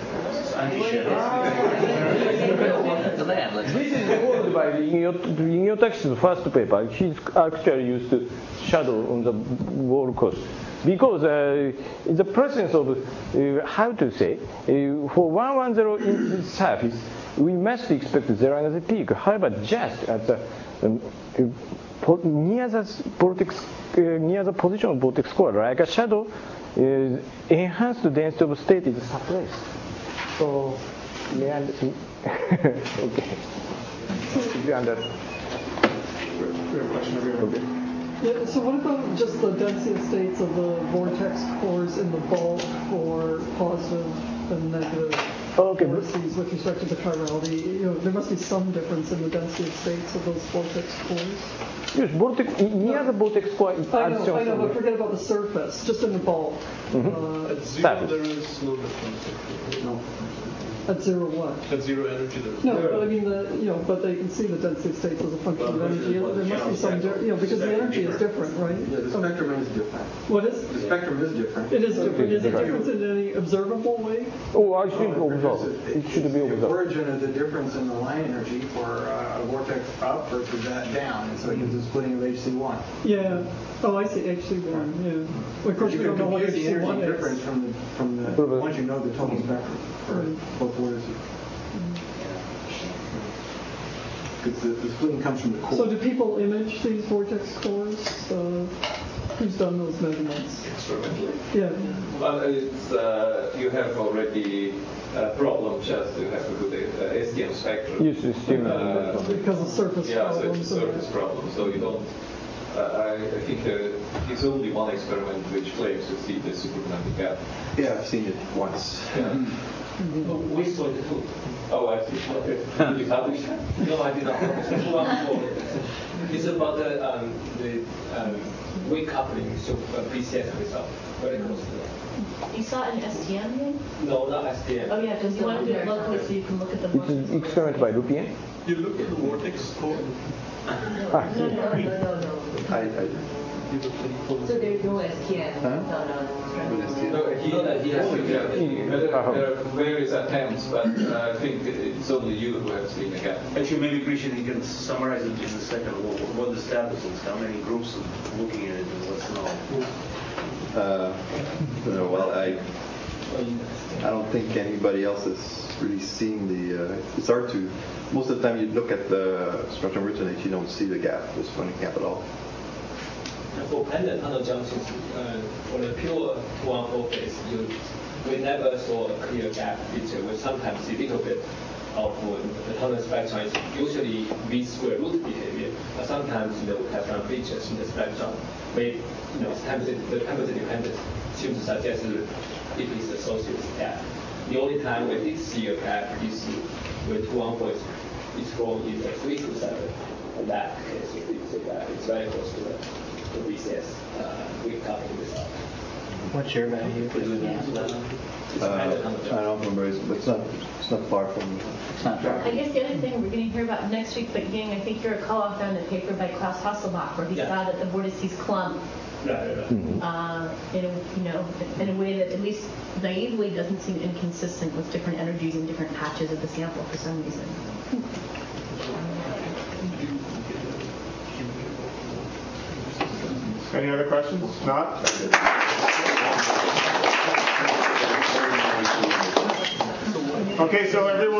Speaker 14: This is called by Ingyo Takishi's first paper. He actually used shadow on the wall coast. Because in the presence of, how to say, for 110 in surface, we must expect zero energy peak. However, just at the near the position of vortex core, like a shadow, enhanced density of state is suppressed. So, okay. If you understand.
Speaker 15: Yeah, so what about just the density of states of the vortex cores in the bulk for positive and negative vortices with respect to the chirality? There must be some difference in the density of states of those vortex cores.
Speaker 14: Yes, near the vortex core.
Speaker 15: I know, but forget about the surface, just in the bulk.
Speaker 6: At zero, there is no difference.
Speaker 15: No. At zero what?
Speaker 6: At zero energy, there's
Speaker 15: no. But I mean, but they can see the density of states as a function of energy. There must be some, because the energy is different, right?
Speaker 9: Yeah, the spectrum is different.
Speaker 15: What is?
Speaker 9: The spectrum is different.
Speaker 15: It is different. Is it different in any observable way?
Speaker 14: Oh, I should observe. It should be observed.
Speaker 9: The origin of the difference in the line energy for a vortex up versus that down, and so it gives a splitting of HC1.
Speaker 15: Yeah. Oh, I see. HC1. Yeah. Well, of course, we don't know what HC1 is.
Speaker 9: Difference from the once you know the total spectrum for both vortices. Because the splitting comes from the core.
Speaker 15: So do people image these vortex cores? Who's done those measurements?
Speaker 16: Experimentally?
Speaker 15: Yeah.
Speaker 16: Well, it's, you have already a problem just to have a good STM spectrum.
Speaker 14: Yes, STM.
Speaker 15: Because of surface problems.
Speaker 16: Yeah, so it's a surface problem. So you don't. I think it's only one experiment which claims to see the superconducting gap.
Speaker 1: Yeah, I've seen it once.
Speaker 16: Yeah. We saw it too. Oh, I see. Okay. Did you publish that? No, I did not publish that.
Speaker 22: It's about the wake coupling, so PCS result. Very close to that.
Speaker 18: You saw it in STM then?
Speaker 22: No, not STM.
Speaker 18: Oh yeah, because you want to do it locally so you can look at the
Speaker 14: It's an experiment by Lupien.
Speaker 6: You look at the vortex core.
Speaker 12: No. So there's no STM.
Speaker 16: No, he has to get there are various attempts, but I think it's only you who have seen the gap.
Speaker 17: Actually, maybe Christian, you can summarize it in a second. What the status is, how many groups are looking at it, and what's known.
Speaker 1: Well, I don't think anybody else has really seen the. It's hard to. Most of the time, you look at the spectrum originate, you don't see the gap, the splitting gap at all.
Speaker 22: For pendant tunnel junctions, for the pure 214 phase, we never saw a clear gap feature. We sometimes see a little bit of the tunnel spectrum. It's usually V square root behavior, but sometimes we have some features in the spectrum. The temperature dependent seems to suggest it is associated with gap. The only time we did see a gap is when 214 is from either 3 to 7. In that case, we did see that it's very close to the BCS wake coupling result.
Speaker 19: What's your value for doing that?
Speaker 1: I don't remember, but it's not far from.
Speaker 19: It's not far.
Speaker 18: I guess the other thing we're going to hear about next week, but Yang, I think you're a co-author on the paper by Klaus Hasselbach, where he saw that the vortices clump. In a way that at least naively doesn't seem inconsistent with different energies in different patches of the sample for some reason.
Speaker 10: Any other questions? Not? Okay, so everyone.